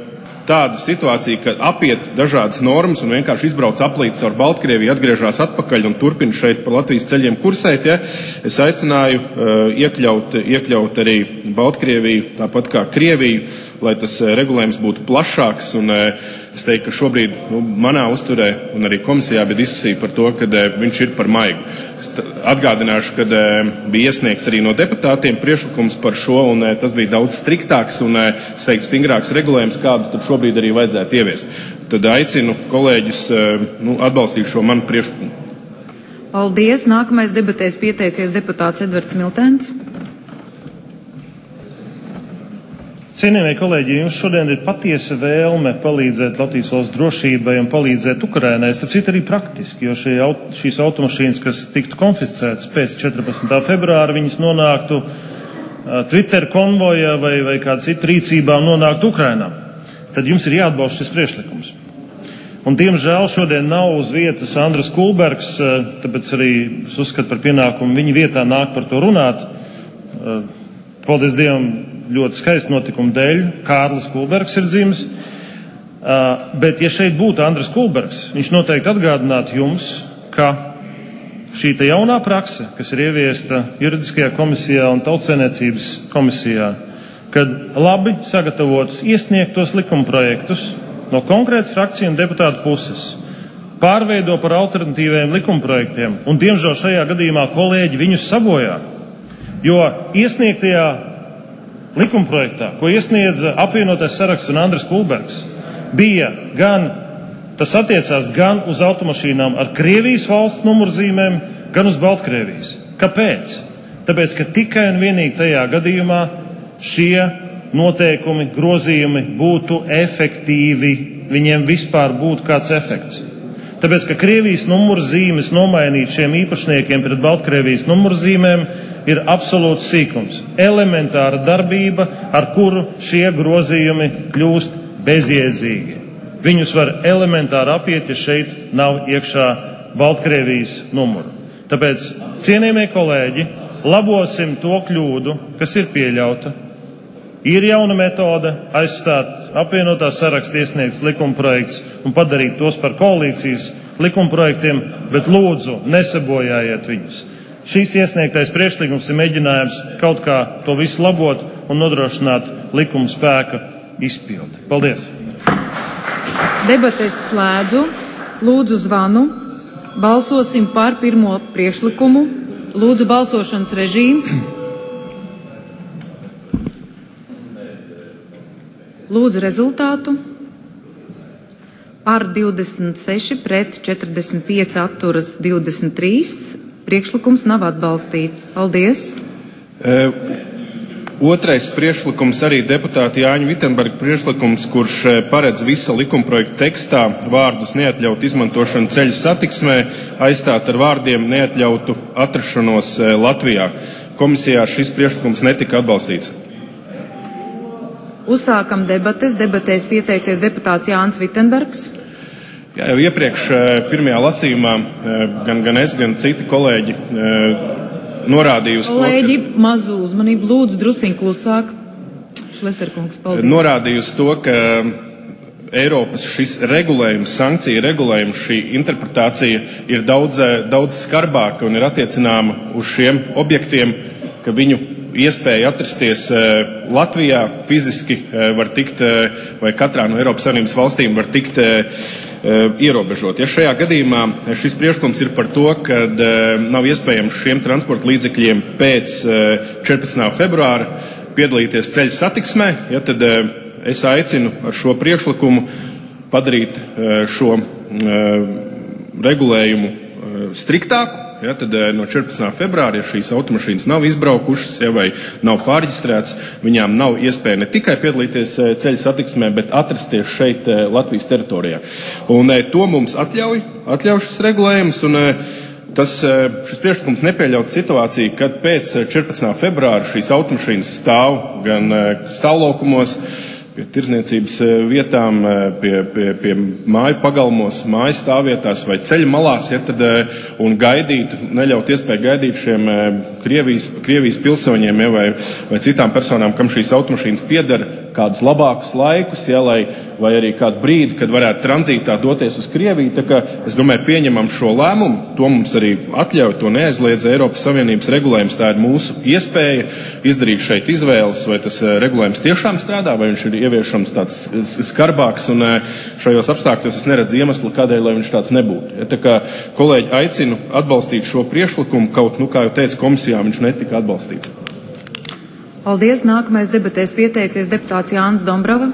tāda situācija, ka apiet dažādas normas un vienkārši izbrauc aplīts ar Baltkrieviju, atgriežās atpakaļ un turpina šeit pa Latvijas ceļiem kursēt, ja, es aicināju iekļaut arī Baltkrieviju, tāpat kā Krieviju, lai tas regulējums būtu plašāks, un es teiktu, ka šobrīd manā uzturē un arī komisijā bija diskusija par to, ka viņš ir par maigu. Atgādināšu, ka bija iesniegts arī no deputātiem priekšlikums par šo, un tas bija daudz striktāks un, es teiktu, stingrāks regulējums, kādu tad šobrīd arī vajadzētu ieviest. Tad aicinu kolēģus atbalstīt šo manu priekšlikumu. Paldies. Nākamais debatēs pieteicies deputāts Edvards Miltēns. Cienījamie kolēģi, jums šodien ir patiesa vēlme palīdzēt Latvijas valsts drošībai un palīdzēt Ukrainai, starp citu arī praktiski, jo šīs automašīnas, kas tiktu konfiscētas pēc 14. februāra, viņas nonāktu Twitter konvoja vai kāda cita rīcībā un nonāktu Ukrainā. Tad jums ir jāatbalsta šis priekšlikums. Un, diemžēl, šodien nav uz vietas Andris Kulbergs, tāpēc arī es uzskatu par pienākumu viņa vietā nāk par to runāt. Paldies Dievam, ļoti skaisti notikuma dēļ. Kārlis Kulbergs ir dzimis. Bet, ja šeit būtu Andris Kulbergs, viņš noteikti atgādinātu jums, ka šī te jaunā prakse, kas ir ieviesta juridiskajā komisijā un tautssaimniecības komisijā, kad labi sagatavotus iesniegtos likumprojektus no konkrēta frakcija un deputātu puses pārveido par alternatīviem likumprojektiem, un, diemžēl, šajā gadījumā kolēģi viņus sabojā, jo iesniegtajā likumprojektā, ko iesniedza apvienotais saraksts un Andris Kulbergs, bija tas attiecās gan uz automašīnām ar Krievijas valsts numurzīmēm, gan uz Baltkrievijas. Kāpēc? Tāpēc, ka tikai un vienīgi tajā gadījumā šie noteikumi, grozījumi būtu efektīvi, viņiem vispār būtu kāds efekts. Tāpēc, ka Krievijas numurzīmes nomainīt šiem īpašniekiem pret Baltkrievijas numurzīmēm ir absolūts sīkums, elementāra darbība, ar kuru šie grozījumi kļūst bezjēdzīgi. Viņus var elementāri apiet, ja šeit nav iekšā Baltkrievijas numuru. Tāpēc, cienījamie kolēģi, labosim to kļūdu, kas ir pieļauta. Ir jauna metode aizstāt apvienotā saraksta iesniegts likumprojekts un padarīt tos par koalīcijas likumprojektiem, bet lūdzu nesabojājiet viņus. Šīs iesniegtais priekšlikums ir mēģinājums kaut kā to visu labot un nodrošināt likuma spēka izpildi. Paldies! Debates slēdzu. Lūdzu zvanu. Balsosim par pirmo priekšlikumu. Lūdzu balsošanas režīms. Lūdzu rezultātu. Par 26, pret 45, atturas 23. Priekšlikums nav atbalstīts. Paldies. Otrais priekšlikums arī deputāta Jāņa Vitenberga priekšlikums, kurš paredz visa likumprojekta tekstā vārdus neatļaut izmantošanu ceļu satiksmē, aizstāt ar vārdiem neatļautu atrašanos Latvijā. Komisijā šis priekšlikums netika atbalstīts. Uzsākam debates. Debatēs pieteicies deputāts Jānis Vitenbergs. Jā, jau iepriekš pirmajā lasījumā gan es, gan citi kolēģi norādīja uz to, kolēģi, mazu uzmanību, lūdzu, drusciņ klusāk. Šleserkungs, paldies. Norādīja uz to, ka Eiropas šis regulējums, sankcija regulējums, šī interpretācija ir daudz skarbāka un ir attiecināma uz šiem objektiem, ka viņu iespēja atrasties Latvijā fiziski var tikt, vai katrā no Eiropas Savienības valstīm var tikt ierobežot. Ja šajā gadījumā šis priekšlikums ir par to, ka nav iespējams šiem transporta līdzekļiem pēc 14. februāra piedalīties ceļu satiksmē, ja, tad es aicinu ar šo priekšlikumu padarīt šo regulējumu striktāku. Ja, tad no 14. februāra, ja šīs automašīnas nav izbraukušas, ja, vai nav pārreģistrētas, viņām nav iespēja ne tikai piedalīties ceļu satiksmē, bet atrasties šeit Latvijas teritorijā. Un to mums atļauj šis regulējums, un šis priekšlikums nepieļaut situāciju, kad pēc 14. februāra šīs automašīnas stāv gan stāvlaukumos, pie tirdzniecības vietām, pie māju pagalmos, māju stāvvietās vai ceļu malās, ja, tad, un neļaut iespēju gaidīt šiem Krievijas pilsoņiem, ja, vai citām personām, kam šīs automašīnas pieder, kādus labākus laikus, ja, vai arī kādu brīdi, kad varētu tranzītā doties uz Krieviju. Tā kā es domāju, pieņemam šo lēmumu, to mums arī atļauj, to neaizliedz Eiropas Savienības regulējums. Tā ir mūsu iespēja izdarīt šeit izvēles, vai tas regulējums tiešām strādā, vai viņš ir ieviešams tāds skarbāks, un šajos apstākļos es neredzu iemeslu, kādēļ, lai viņš tāds nebūtu. Ja, tā kā kolēģi aicinu atbalstīt šo priekšlikumu, kaut, kā jau teicu, komisijā viņš netika atbalstīts. Paldies. Nākamais debatēs pieteicies deputāts Jānis Dombrava.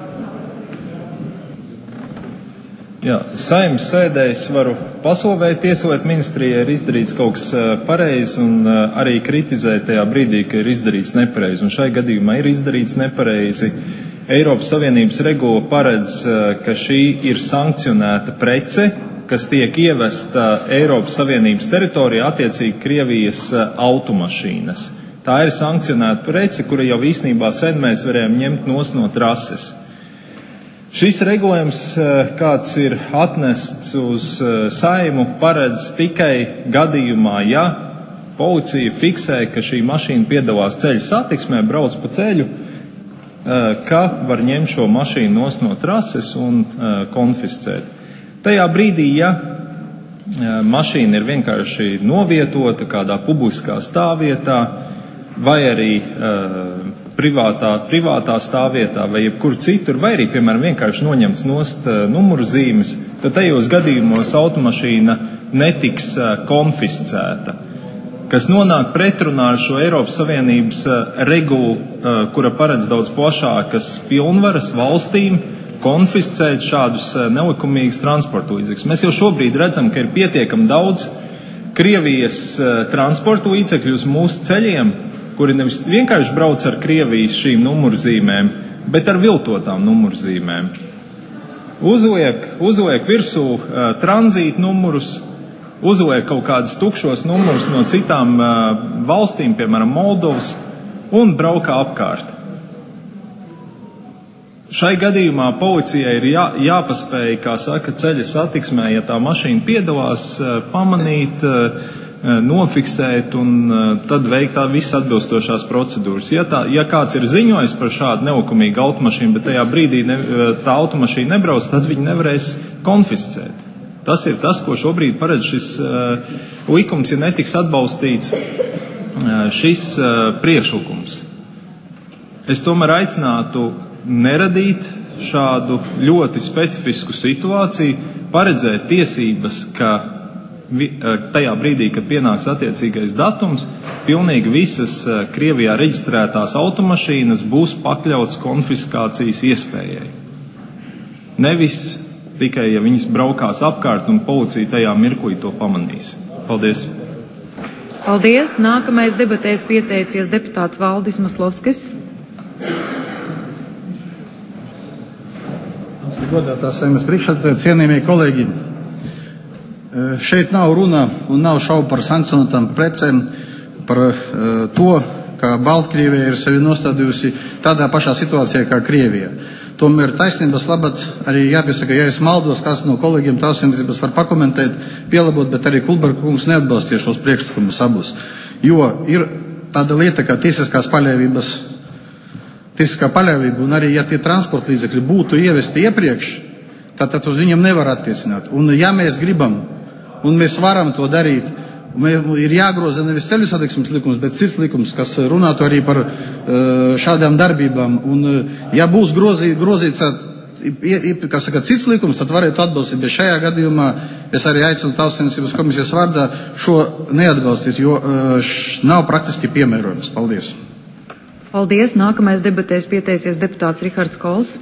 Jā, Saeimas sēdēs varu paslavēt, Tieslietu ministrijai ir izdarīts kaut kas pareizs un arī kritizēt tajā brīdī, ka ir izdarīts nepareizi. Un šai gadījumā ir izdarīts nepareizi. Eiropas Savienības regula paredz, ka šī ir sankcionēta prece, kas tiek ievesta Eiropas Savienības teritorijā, attiecīgi Krievijas automašīnas. Tā ir sankcionēta prece, kura jau īstenībā sen mēs varējām ņemt no trases. Šis regulējums, kāds ir atnests uz Saimu, paredz tikai gadījumā, ja policija fiksē, ka šī mašīna piedalās ceļa satiksmē, brauc pa ceļu, ka var ņemt šo mašīnu no trases un konfiscēt. Tajā brīdī, ja mašīna ir vienkārši novietota kādā publiskā stāvvietā, vai arī privātā stāvvietā, vai jebkur citur, vai arī, piemēram, vienkārši noņemts nost numurzīmes, tad tajos gadījumos automašīna netiks konfiscēta, kas nonāk pretrunā ar šo Eiropas Savienības regulu, kura paredz daudz plašākas pilnvaras valstīm konfiscēt šādus nelikumīgus transporta līdzekļus. Mēs jau šobrīd redzam, ka ir pietiekami daudz Krievijas transporta līdzekļu uz mūsu ceļiem, kuri nevis vienkārši brauc ar Krievijas šīm numurzīmēm, bet ar viltotām numurzīmēm. Uzliek virsū tranzīta numurus, uzliek kaut kādus tukšos numurus no citām valstīm, piemēram, Moldovas, un braukā apkārt. Šai gadījumā policijai ir jāpaspēj, kā saka, ceļa satiksmē, ja tā mašīna piedalās, pamanīt, nofiksēt un tad veikt visas atbilstošās procedūras. Ja kāds ir ziņojis par šādu nelikumīgu automašīnu, bet tajā brīdī tā automašīna nebrauc, tad viņi nevarēs konfiscēt. Tas ir tas, ko šobrīd paredz šis likums, ja netiks atbalstīts šis priekšlikums. Es tomēr aicinātu neradīt šādu ļoti specifisku situāciju, paredzēt tiesības, ka tajā brīdī, kad pienāks attiecīgais datums, pilnīgi visas Krievijā reģistrētās automašīnas būs pakļautas konfiskācijas iespējai. Nevis tikai, ja viņas braukās apkārt un policija tajā mirklī to pamanīs. Paldies! Paldies! Nākamais debatēs pieteicies deputāts Valdis Maslovskis. Godātās Saeimas priekšsēdētāji, cienījamie kolēģi! Šeit nav runa un nav šaubu par sankcionētām precēm, par to, ka Baltkrievija ir sevi nostādījusi tādā pašā situācijā kā Krievija. Tomēr taisnības labad arī jāpiesaka, ja es maldos, kāds no kolēģiem tautsēmniecības var pakomentēt, pielabot, bet arī Kulberga kungs neatbalstīja šos priekšlikumus abus. Jo ir tāda lieta, kā tiesiskā paļāvība, un arī, ja tie transporta līdzekļi būtu ievesti iepriekš, tad uz viņiem nevar attiecināt. Un ja mēs gribam, un mēs varam to darīt, ir jāgroza nevis ceļu satiksmes likums, bet cits likums, kas runātu arī par šādām darbībām. Un ja būs grozīts cits likums, tad varētu atbalstīt, bet šajā gadījumā es arī aicinu Tautsēmniecības komisijas vārdā šo neatbalstīt, jo nav praktiski piemērojams. Paldies! Paldies! Nākamais debatēs pieteicies deputāts Rihards Kols.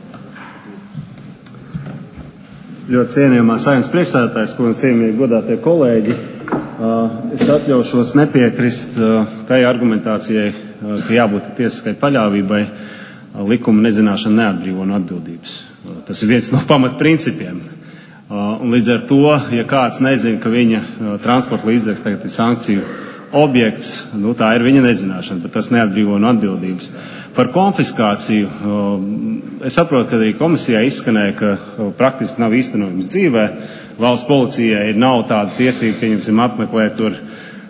Ļoti cienījamā Saeimas priekšsēdētājs, ko cienījami godātie kolēģi, es atļaušos nepiekrist tai argumentācijai, ka jābūt tiesiskai paļāvībai, likuma nezināšana neatbrīvo no atbildības. Tas ir viens no pamatprincipiem. Un līdz ar to, ja kāds nezina, ka viņa transporta līdzeklis tagad ir sankciju objekts, tā ir viņa nezināšana, bet tas neatbrīvo no atbildības. Par konfiskāciju es saprotu, ka arī komisijā izskanēja, ka praktiski nav īstenojums dzīvē. Valsts policijai nav tāda tiesība, pieņemsim, apmeklēt tur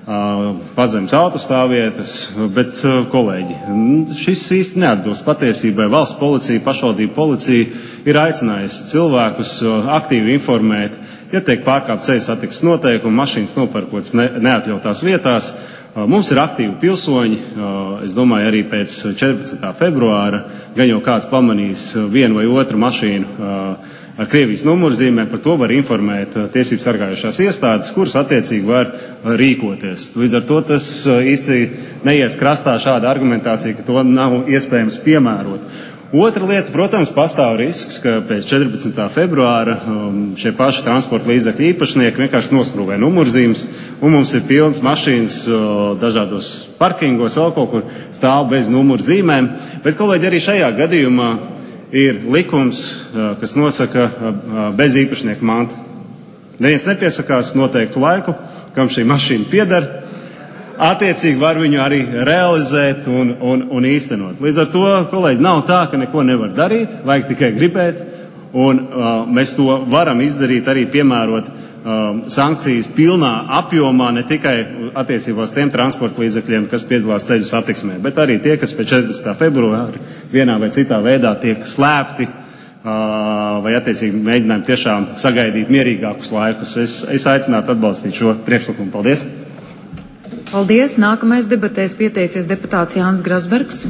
pazemes autostāvvietas, bet, kolēģi, šis īsti neatbilst patiesībai. Valsts policija, pašvaldība policija ir aicinājusi cilvēkus aktīvi informēt, ja tiek pārkāpt ceļu satiksmes noteikumi, mašīnas nopērkotas neatļautās vietās. Mums ir aktīvi pilsoņi, es domāju, arī pēc 14. februāra gan jau kāds pamanīs vienu vai otru mašīnu ar Krievijas numurzīmēm, par to var informēt tiesības sargājušās iestādes, kuras attiecīgi var rīkoties. Līdz ar to tas īsti neies krastā šāda argumentācija, ka to nav iespējams piemērot. Otra lieta, protams, pastāv risks, ka pēc 14. februāra šie paši transporta līdzekļu īpašnieki vienkārši noskrūvē numurzīmes, un mums ir pilnas mašīnas dažādos parkingos, vēl kaut kur stāv bez numurzīmēm. Bet, kolēģi, arī šajā gadījumā ir likums, kas nosaka bez īpašnieku manta. Neviens nepiesakās noteiktu laiku, kam šī mašīna pieder. Attiecīgi var viņu arī realizēt un īstenot. Līdz ar to, kolēģi, nav tā, ka neko nevar darīt, vajag tikai gribēt, un mēs to varam izdarīt arī piemērot sankcijas pilnā apjomā, ne tikai attiecībā uz tiem transporta līdzekļiem, kas piedalās ceļu satiksmē, bet arī tie, kas pēc 14. februāra vienā vai citā veidā tiek slēpti vai attiecīgi mēģinājumi tiešām sagaidīt mierīgākus laikus. Es aicinātu atbalstīt šo priekšlikumu. Paldies! Paldies. Nākamais debatēs pieteicies deputāts Jānis Grasbergs.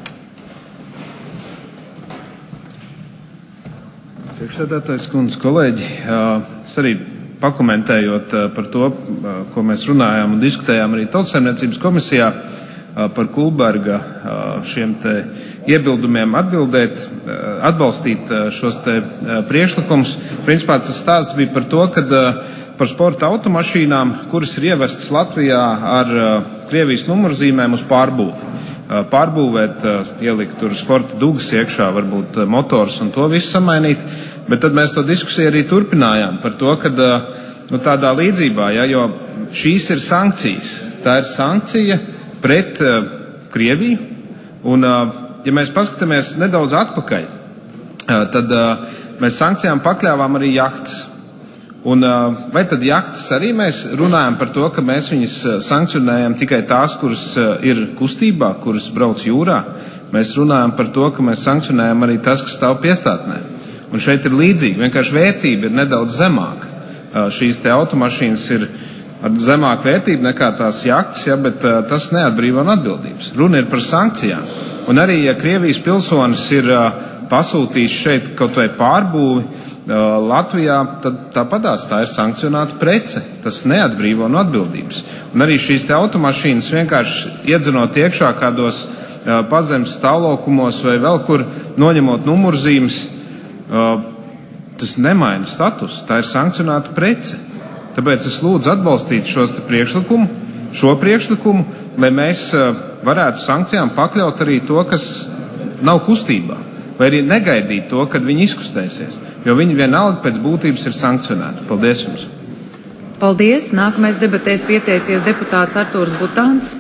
Priekšsēdētājs kundze, kolēģi, es arī pakomentējot par to, ko mēs runājām un diskutējām arī Tautsaimniecības komisijā par Kulberga šiem te iebildumiem atbalstīt šos te priekšlikumus. Principā tas stāsts bija par to, kad par sporta automašīnām, kuras ir ievestas Latvijā ar Krievijas numurzīmēm uz pārbūvi. Pārbūvēt, ielikt tur sporta dugas iekšā, varbūt motors un to visu samainīt, bet tad mēs to diskusiju arī turpinājām par to, ka tādā līdzībā, jo šīs ir sankcijas, tā ir sankcija pret Krieviju, un ja mēs paskatāmies nedaudz atpakaļ, tad mēs sankcijām pakļāvām arī jahtas. Un vai tad jahtas arī mēs runājam par to, ka mēs viņas sankcionējam tikai tās, kuras ir kustībā, kuras brauc jūrā? Mēs runājam par to, ka mēs sankcionējam arī tas, kas stāv piestātnē. Un šeit ir līdzīgi, vienkārši vērtība ir nedaudz zemāka. Šīs te automašīnas ir ar zemāku vērtību nekā tās jahtas, bet tas neatbrīvo no atbildības. Runa ir par sankcijām. Un arī, ja Krievijas pilsonis ir pasūtījis šeit kaut vai pārbūvi Latvijā, tad tāpatās tā ir sankcionēta prece. Tas neatbrīvo no atbildības. Un arī šīs te automašīnas vienkārši iedzenot iekšā kādos pazemes stāvlaukumos vai vēl kur noņemot numurzīmes, tas nemaina status. Tā ir sankcionēta prece. Tāpēc es lūdzu atbalstīt šo priekšlikumu, lai mēs varētu sankcijām pakļaut arī to, kas nav kustībā. Vai arī negaidīt to, kad viņi izkustēsies. Jo viņi vienalga pēc būtības ir sankcionēti. Paldies jums! Paldies! Nākamais debatēs pieteicies deputāts Artūrs Butāns.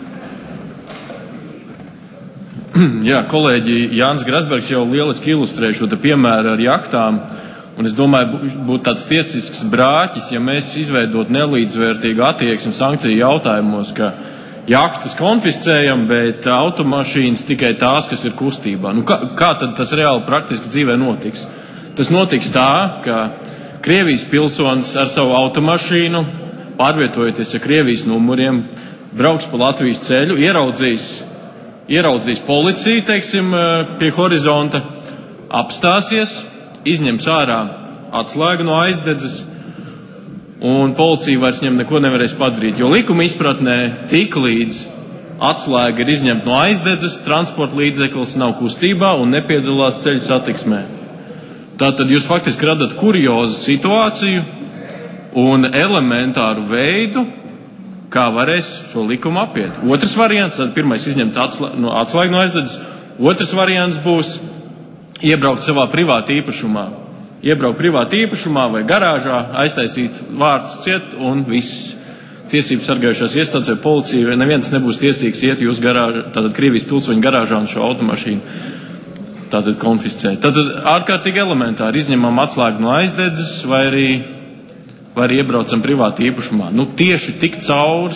Jā, kolēģi, Jānis Grasbergs jau lieliski ilustrē šo te piemēru ar jahtām. Un es domāju, būtu tāds tiesisks brāķis, ja mēs izveidot nelīdzvērtīgu attieksmi sankciju jautājumos, ka jahtas konfiscējam, bet automašīnas tikai tās, kas ir kustībā. Kā tad tas reāli praktiski dzīvē notiks? Tas notiks tā, ka Krievijas pilsonis ar savu automašīnu, pārvietojoties ar Krievijas numuriem, brauks pa Latvijas ceļu, ieraudzīs policiju, teiksim, pie horizonta, apstāsies, izņems ārā atslēgu no aizdedzes, un policija vairs viņam neko nevarēs padarīt, jo likuma izpratnē tik līdz atslēga ir izņemta no aizdedzes, transporta līdzeklis nav kustībā un nepiedalās ceļu satiksmē. Tātad jūs faktiski radat kuriozu situāciju un elementāru veidu, kā varēs šo likumu apiet. Otrs variants, tad pirmais izņemt atslēgu no aizdedzes, otrs variants būs iebraukt savā privāta īpašumā. Iebraukt privāta īpašumā vai garāžā, aiztaisīt vārtus ciet un viss. Tiesības sargājušās iestādes vai policija, neviens nebūs tiesīgs iet jūsu garāžā, tātad Krievijas pilsoņu garāžā un šo automašīnu tātad konfiscēt. Tātad ārkārtīgi elementāri izņemam atslēgu no aizdedzes vai arī iebraucam privāta īpašumā. Tieši tik caurs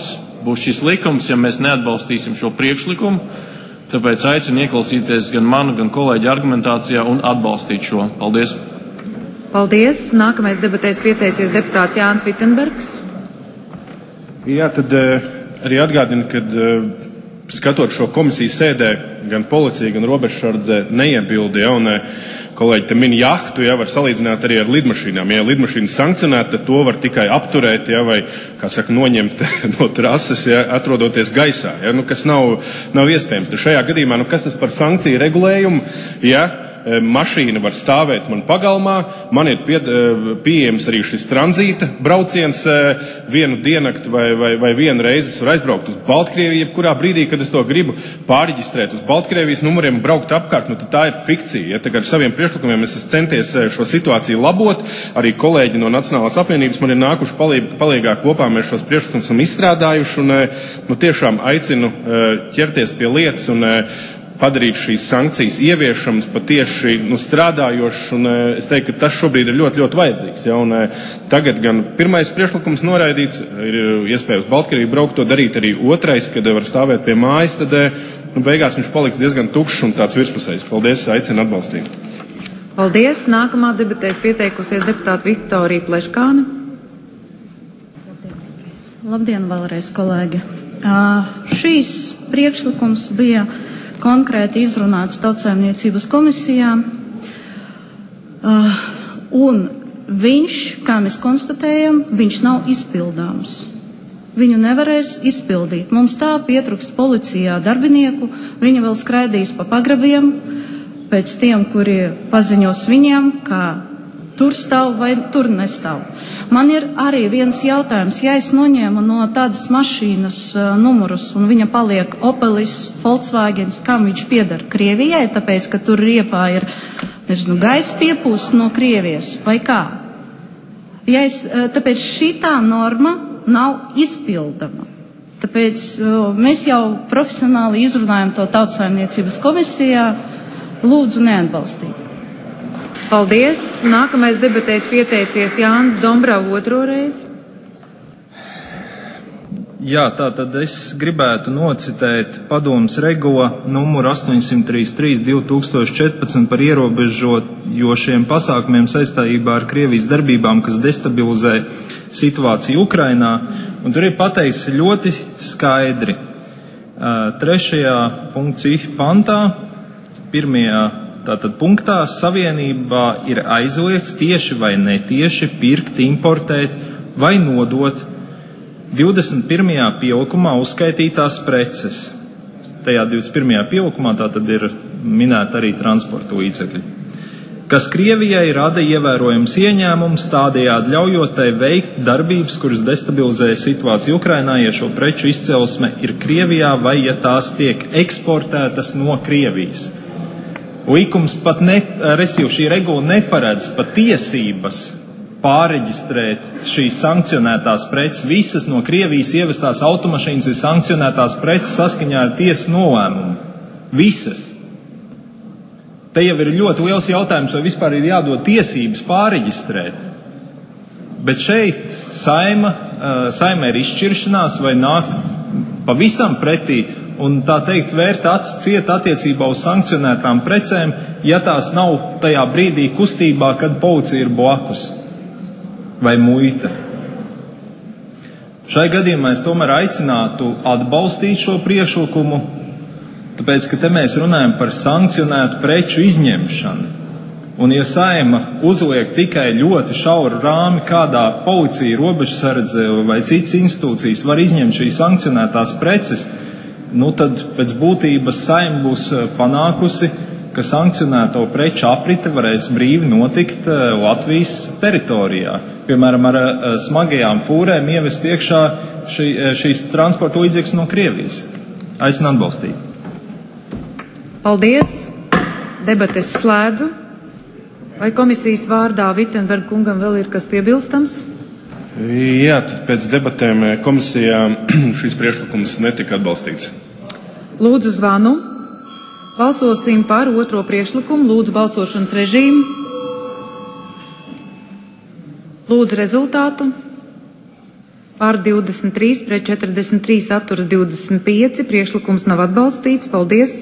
būs šis likums, ja mēs neatbalstīsim šo priekšlikumu. Tāpēc aicinu ieklausīties gan manu, gan kolēģi argumentācijā un atbalstīt šo. Paldies! Paldies! Nākamais debatēs pieteicies deputāts Jānis Vitenbergs. Jā, tad arī atgādinu, ka skatot šo komisiju sēdē, gan policija, gan robežsardze neiebildi, ja, un kolēģi te min jahtu, ja, var salīdzināt arī ar lidmašīnām. Ja lidmašīna sankcionēta, tad to var tikai apturēt, ja, vai, kā saka, noņemt no trases, ja, atrodoties gaisā, ja, kas nav iespējams. Tad šajā gadījumā, kas tas par sankciju regulējumu, ja, mašīna var stāvēt man pagalmā, man ir pieejams arī šis tranzīta brauciens vienu diennakti vai vienu reizi. Es varu aizbraukt uz Baltkrieviju, jebkurā brīdī, kad es to gribu pārreģistrēt uz Baltkrievijas numuriem un braukt apkārt, tad tā ir fikcija. Ja, ar saviem priekšlikumiem es esmu centies šo situāciju labot. Arī kolēģi no Nacionālās apvienības man ir nākuši palīgā kopā, mēs šos priekšlikumus esam izstrādājuši un tiešām aicinu ķerties pie lietas un padarīt šīs sankcijas ieviešamas patieši strādājošas, un es teiktu, ka tas šobrīd ir ļoti, ļoti vajadzīgs. Ja, un tagad gan pirmais priekšlikums noraidīts, ir iespēja uz Baltkrieviju braukt, to darīt arī otrais, kad var stāvēt pie mājas, tad beigās viņš paliks diezgan tukšs un tāds virspusējs. Paldies, aicinu atbalstīt. Paldies. Nākamā debatēs pieteikusies deputāta Viktorija Pleškāne. Labdien vēlreiz, kolēģi. Šīs priekšlikums bija konkrēti izrunāts Tautsaimniecības komisijā, un viņš, kā mēs konstatējam, viņš nav izpildāms. Viņu nevarēs izpildīt. Mums tā pietrūkst policijā darbinieku, viņi vēl skraidīs pa pagrabiem pēc tiem, kuri paziņos viņiem, ka tur stāv vai tur nestāv. Man ir arī viens jautājums. Ja es noņēmu no tādas mašīnas numurus un viņa paliek Opelis, Volkswagens, kam viņš pieder? Krievijai, tāpēc, ka tur riepā ir, gaisa piepūst no Krievijas, vai kā? Tāpēc šitā norma nav izpildama. Tāpēc mēs jau profesionāli izrunājam to Tautsaimniecības komisijā. Lūdzu neatbalstīt. Paldies. Nākamais debatēs pieteicies Jānis Dombrava otro reizi. Jā, tātad es gribētu nocitēt padomes regula numuru 833/2014 par ierobežojošiem pasākumiem saistībā ar Krievijas darbībām, kas destabilizē situāciju Ukrainā. Un tur ir pateikts ļoti skaidri. 3. pantā, 1. Tātad punktā Savienībā ir aizliegts tieši vai netieši pirkt, importēt vai nodot 21. pielikumā uzskaitītās preces. Tajā 21. pielikumā tātad ir minēta arī transporta līdzekļi, kas Krievijai rada ievērojams ieņēmums, tādējādi ļaujot tai veikt darbības, kuras destabilizē situāciju Ukrainā, ja šo preču izcelsme ir Krievijā vai ja tās tiek eksportētas no Krievijas. Likums pat respektīvi šī regula neparedz pat tiesības pārreģistrēt šīs sankcionētās preces. Visas no Krievijas ievestās automašīnas ir sankcionētās preces saskaņā ar tiesas nolēmumu. Visas. Te jau ir ļoti liels jautājums, vai vispār ir jādod tiesības pārreģistrēt. Bet šeit saima ir izšķiršanās vai nākt pavisam pretī un tā teikt vērt acis ciet attiecībā uz sankcionētām precēm, ja tās nav tajā brīdī kustībā, kad policija ir blakus vai muita. Šai gadījumā es tomēr aicinātu atbalstīt šo priekšlikumu, tāpēc, ka te mēs runājam par sankcionētu preču izņemšanu. Un ja Saeima uzliek tikai ļoti šauru rāmi, kādā policija, robežsardze vai citas institūcijas var izņemt šīs sankcionētās preces, tad pēc būtības Saeima būs panākusi, ka sankcionēto preču aprite varēs brīvi notikt Latvijas teritorijā. Piemēram, ar smagajām fūrēm ievest iekšā šīs transporta līdzekļus no Krievijas. Aicinu atbalstīt. Paldies. Debates slēdzu. Vai komisijas vārdā Vitenberga kungam vēl ir kas piebilstams? Jā, pēc debatēm komisijā šīs priekšlikums netika atbalstīts. Lūdzu zvanu. Balsosim par otro priekšlikumu. Lūdzu balsošanas režīmu. Lūdzu rezultātu. Par 23, pret 43, atturas 25. Priekšlikums nav atbalstīts. Paldies!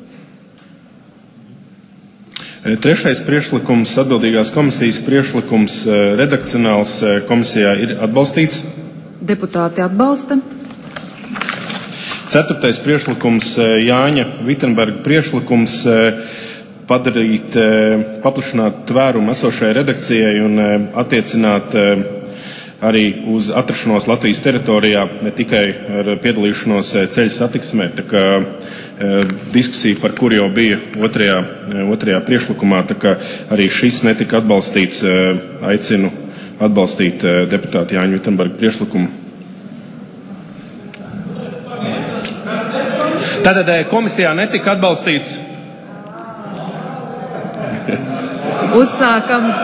Trešais priekšlikums, atbildīgās komisijas priekšlikums, redakcionāls komisijā ir atbalstīts. Deputāti atbalsta. Ceturtais priekšlikums, Jāņa Vitenberga priekšlikums, paplašināt tvērumu esošajai redakcijai un attiecināt arī uz atrašanos Latvijas teritorijā, ne tikai ar piedalīšanos ceļu satiksmē. Tā kā diskusija, par kur jau bija otrajā priekšlikumā, tā kā arī šis netika atbalstīts, aicinu atbalstīt deputātu Jāņa Vitenberga priekšlikumu. Tātad komisijā netika atbalstīts. Uzsākam.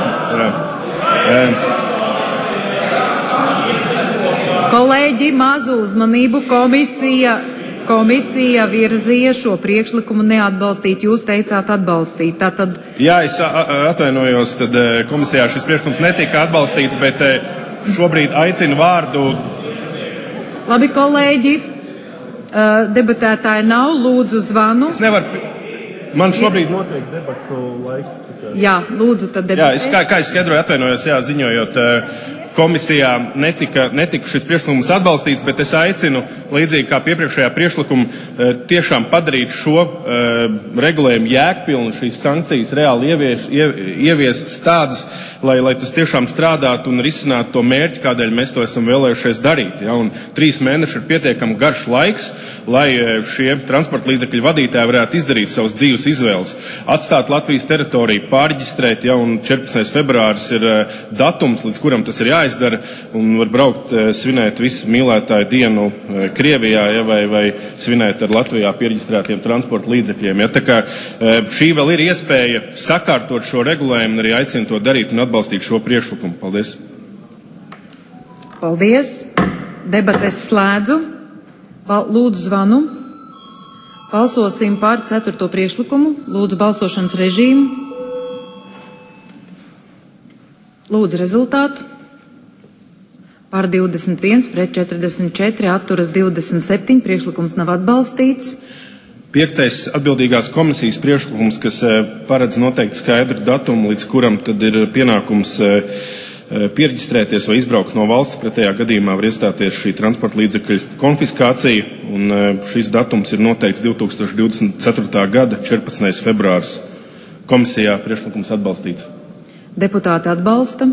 Kolēģi, mazu uzmanību, komisija virzīja šo priekšlikumu neatbalstīt. Jūs teicāt atbalstīt. Tātad... Jā, es atvainojos, tad komisijā šis priekšlikums netika atbalstīts, bet šobrīd aicinu vārdu. Labi, kolēģi, debatētāji nav, lūdzu zvanu. Es nevaru, man šobrīd notiek debašu laiks. Jā, lūdzu, tad debatē. Jā, kā es skaidroju, atvainojos, ziņojot, komisijā netika šis priekšlikums atbalstīts, bet es aicinu, līdzīgi kā piepriekšējā priekšlikuma, tiešām padarīt šo regulējumu jēgpilnu, šīs sankcijas reāli ieviestas tādas, lai tas tiešām strādātu un risinātu to mērķi, kādēļ mēs to esam vēlējušies darīt. Ja? Un 3 mēneši ir pietiekami garš laiks, lai šie transporta līdzekļu vadītāji varētu izdarīt savas dzīves izvēles, atstāt Latvijas teritoriju, pārģistrēt, ja? Un 14. februāris ir datums, līdz kuram tas ir jāizdara, un var braukt svinēt visu mīlētāju dienu Krievijā, ja, vai svinēt ar Latvijā pierģistrētiem transporta līdzekļiem. Ja. Tā kā šī vēl ir iespēja sakārtot šo regulējumu un arī aicinu to darīt un atbalstīt šo priekšlikumu. Paldies! Paldies! Debates slēdzu. Lūdzu zvanu. Balsosim par 4. priekšlikumu. Lūdzu balsošanas režīmu. Lūdzu rezultātu. Par 21, pret 44, atturas 27, priekšlikums nav atbalstīts. 5. atbildīgās komisijas priekšlikums, kas paredz noteikti skaidru datumu, līdz kuram tad ir pienākums pierģistrēties vai izbraukt no valsts. Pretējā gadījumā var iestāties šī transporta līdzekļu konfiskācija, un šis datums ir noteikts 2024. gada 14. februārs. Komisijā priekšlikums atbalstīts. Deputāti atbalsta.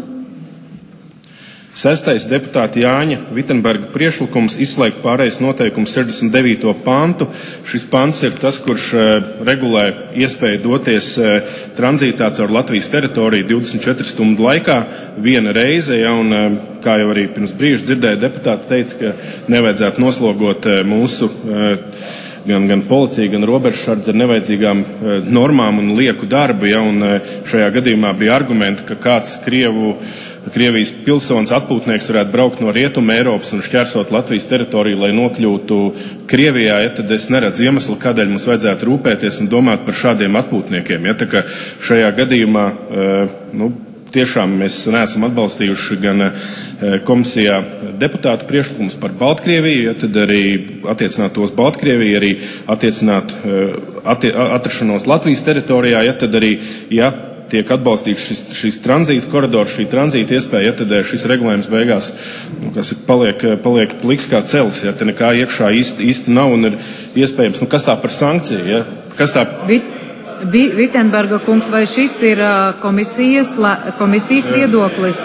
6. deputāta Jāņa Vitenberga priekšlikums izslēgt pārējais noteikums 69. pantu. Šis pants ir tas, kurš regulē iespēju doties tranzītā caur Latvijas teritoriju 24 stundu laikā viena reize, ja, un kā jau arī pirms brīža dzirdēja deputāti teica, ka nevajadzētu noslogot mūsu gan policiju, gan robežsardzi ar nevajadzīgām normām un lieku darbu, ja, un šajā gadījumā bija argumenti, ka kāds Krievijas pilsonis atpūtnieks varētu braukt no Rietuma Eiropas un šķērsot Latvijas teritoriju, lai nokļūtu Krievijā, ja, tad es neredzu iemeslu, kādēļ mums vajadzētu rūpēties un domāt par šādiem atpūtniekiem. Ja, tā kā šajā gadījumā tiešām mēs neesam atbalstījuši gan komisijā deputātu priekšlikumus par Baltkrieviju, ja, tad arī attiecināt tos Baltkrieviju, arī attiecināt atrašanos Latvijas teritorijā, ja, tad arī, ja tiek atbalstīts šis tranzīta koridors, šī tranzīta iespēja, ja tad šis regulējums beigās paliek pliks kā cels, ja te nekā iekšā īsti nav un ir iespējams, kas tā par sankciju, ja? Kas tā... Vitenberga kungs, vai šis ir komisijas viedoklis?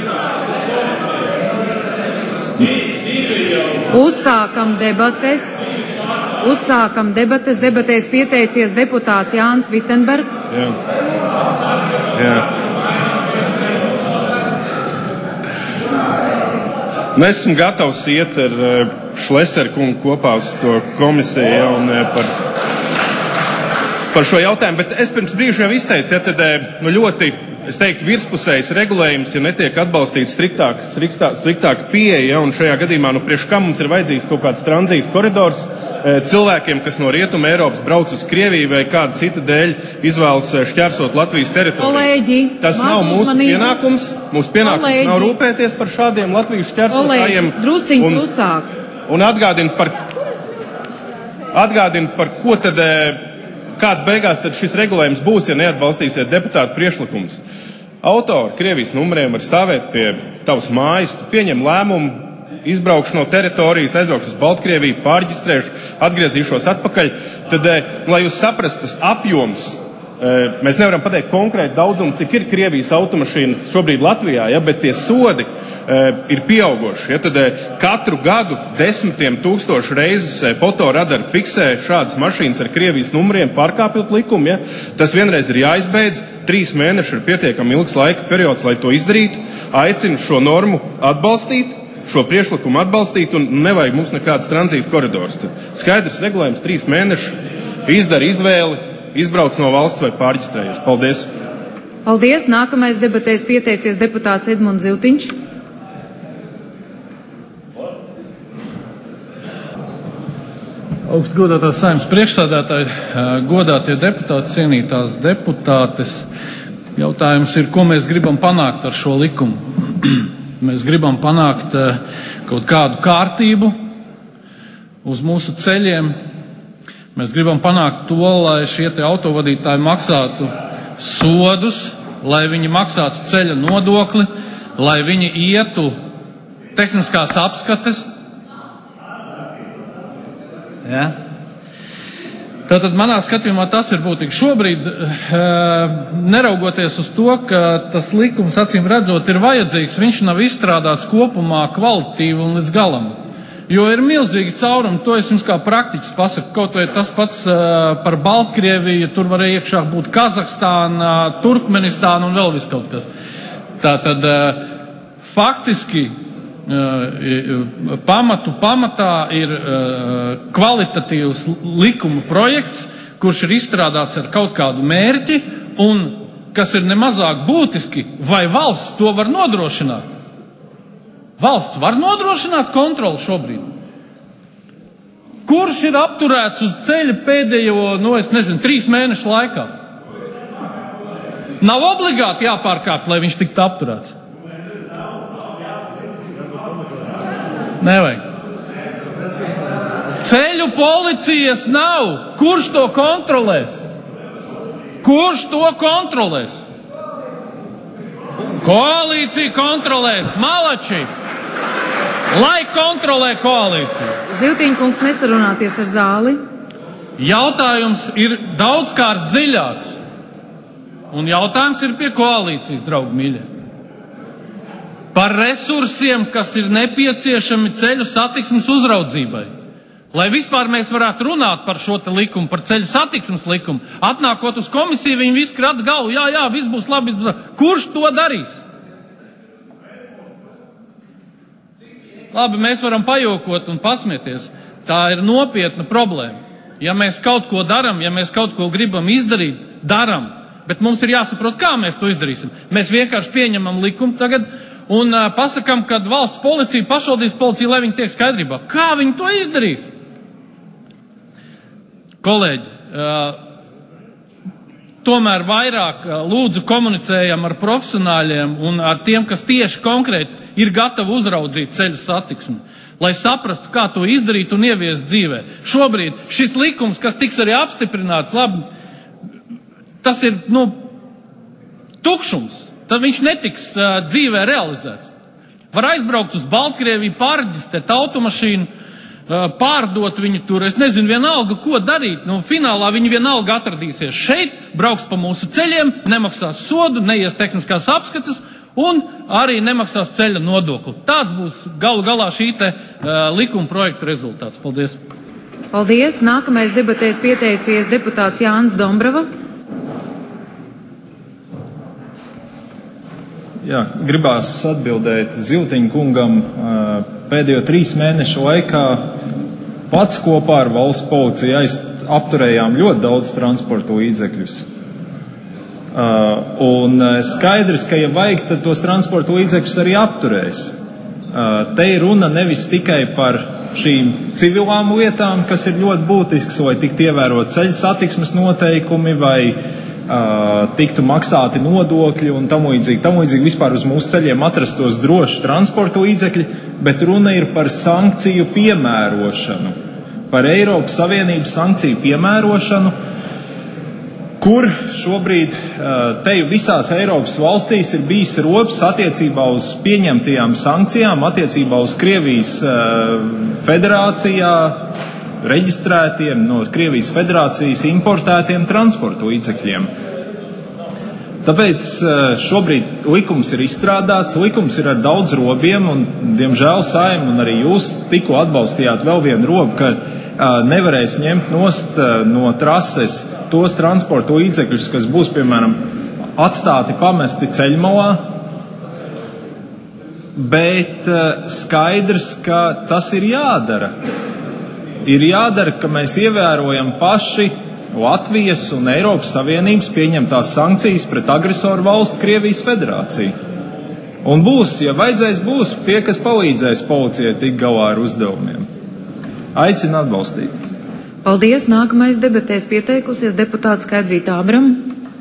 Uzsākam debates. Debatēs pieteicies deputāts Jānis Vitenbergs. Jā. Esmu gatavs iet ar Šleseru kungu kopā uz to komisiju un par šo jautājumu, bet es pirms brīža jau izteicu, ja tad ļoti, es teiktu, virspusējs regulējums, ja netiek atbalstīts striktāka pieeja, ja, un šajā gadījumā, priekš kā mums ir vajadzīgs kaut kāds tranzīta koridors, cilvēkiem, kas no Rietuma Eiropas brauc uz Krieviju vai kāda cita dēļ izvēlas šķērsot Latvijas teritoriju. Kolēģi, tas nav mūsu pienākums. Mūsu pienākums nav rūpēties par šādiem Latvijas šķērsotājiem. Drusciņ klusāk. Un atgādina par ko tad, kāds beigās tad šis regulējums būs, ja neatbalstīsiet deputātu priekšlikumus. Autori Krievijas numuriem var stāvēt pie tavas mājas, tu pieņem lēmumu, izbraukšu no teritorijas, aizbraukšu uz Baltkrieviju, pārģistrēšu, atgriezīšos atpakaļ. Tad, lai jūs saprastu, tas apjoms, mēs nevaram pateikt konkrēti daudzumu, cik ir Krievijas automašīnas šobrīd Latvijā, ja, bet tie sodi ir pieaugoši. Ja, tad katru gadu 10,000 reizes fotoradari fiksē šādas mašīnas ar Krievijas numuriem, pārkāpjot likumu. Ja. Tas vienreiz ir jāizbeidz, 3 mēneši ir pietiekami ilgs laika periods, lai to izdarītu. Aicinu šo normu atbalstīt, šo priekšlikumu atbalstīt, un nevajag mums nekāds tranzīta koridors. Skaidrs regulējums 3 mēneši, izdara izvēli, izbrauc no valsts vai pārģistrējies. Paldies! Paldies! Nākamais debatēs pieteicies deputāts Edmunds Ziltiņš. Augstgodātās Saeimas priekšsēdētāji, godātie deputāti, cienītās deputātes. Jautājums ir, ko mēs gribam panākt ar šo likumu? Mēs gribam panākt kaut kādu kārtību uz mūsu ceļiem. Mēs gribam panākt to, lai šie te autovadītāji maksātu sodus, lai viņi maksātu ceļa nodokli, lai viņi ietu tehniskās apskates. Ja? Tātad manā skatījumā tas ir būtīgi. Šobrīd, neraugoties uz to, ka tas likums, acīm redzot, ir vajadzīgs, viņš nav izstrādāts kopumā kvalitatīvi un līdz galam. Jo ir milzīgi caurumi, to es jums kā praktiķis pasaku, kaut vai tas pats par Baltkrieviju, tur var iekšā būt Kazahstāna, Turkmenistāna un vēl viskaut kas. Tātad faktiski pamatā ir kvalitatīvs likuma projekts, kurš ir izstrādāts ar kaut kādu mērķi un, kas ir nemazāk būtiski, vai valsts to var nodrošināt. Valsts var nodrošināt kontroli šobrīd. Kurš ir apturēts uz ceļa pēdējo, 3 mēnešu laikā? Nav obligāti jāpārkāp, lai viņš tiktu apturēts. Nevajag. Ceļu policijas nav. Kurš to kontrolēs? Kurš to kontrolēs? Koalīcija kontrolēs. Malači! Lai kontrolē koalīciju. Ziltiņkungs, nesarunāties ar zāli. Jautājums ir daudzkārt dziļāks. Un jautājums ir pie koalīcijas, draugi mīļie. Par resursiem, kas ir nepieciešami ceļu satiksmes uzraudzībai. Lai vispār mēs varētu runāt par šo te likumu, par ceļu satiksmes likumu, atnākot uz komisiju, viņi visi krata galvu, jā, viss būs labi. Kurš to darīs? Labi, mēs varam pajokot un pasmieties. Tā ir nopietna problēma. Ja mēs kaut ko daram, ja mēs kaut ko gribam izdarīt, daram. Bet mums ir jāsaprot, kā mēs to izdarīsim. Mēs vienkārši pieņemam likumu tagad un pasakam, ka valsts policija, pašvaldības policija, lai viņi tiek skaidrībā. Kā viņi to izdarīs? Kolēģi, tomēr vairāk lūdzu komunicējam ar profesionāļiem un ar tiem, kas tieši konkrēti ir gatavi uzraudzīt ceļu satiksmi, lai saprastu, kā to izdarīt un ieviest dzīvē. Šobrīd šis likums, kas tiks arī apstiprināts, labi, tas ir, tukšums. Tad viņš netiks dzīvē realizēts. Var aizbraukt uz Baltkrieviju, pārģistēt automašīnu, pārdot viņu tur, es nezinu vienalga, ko darīt. Finālā viņi vienalga atradīsies šeit, brauks pa mūsu ceļiem, nemaksās sodu, neies tehniskās apskates un arī nemaksās ceļa nodokli. Tāds būs galu galā šī te likuma projekta rezultāts. Paldies. Paldies. Nākamais debatēs pieteicies deputāts Jānis Dombrava. Jā, gribās atbildēt Ziltiņa kungam. Pēdējo 3 mēnešu laikā pats kopā ar valsts policiju apturējām ļoti daudz transporta līdzekļus. Un skaidrs, ka ja vajag, tad tos transporta līdzekļus arī apturēs. Te ir runa nevis tikai par šīm civilām lietām, kas ir ļoti būtisks, lai tiktu ievērot ceļu satiksmes noteikumi, vai tiktu maksāti nodokļi un tam līdzīgi vispār uz mūsu ceļiem atrastos droši transporta līdzekļi, bet runa ir par sankciju piemērošanu, par Eiropas Savienības sankciju piemērošanu, kur šobrīd teju visās Eiropas valstīs ir bijis rops attiecībā uz pieņemtajām sankcijām, attiecībā uz Krievijas federācijā reģistrētiem, no Krievijas federācijas importētiem transporta līdzekļiem. Tāpēc šobrīd likums ir izstrādāts, likums ir ar daudz robiem, un, diemžēl, Saeima un arī jūs tikko atbalstījāt vēl vienu robu, ka nevarēs ņemt nost no trases tos transporta līdzekļus, kas būs, piemēram, atstāti pamesti ceļmalā, bet skaidrs, ka tas ir jādara. Ir jādara, ka mēs ievērojam paši Latvijas un Eiropas Savienības pieņemtās sankcijas pret agresoru valstu Krievijas federāciju. Un būs, ja vajadzēs, būs tie, kas palīdzēs policijai tikt galā ar uzdevumiem. Aicinu atbalstīt. Paldies. Nākamais debatēs pieteikusies deputāts Skaidrīta Ābrama.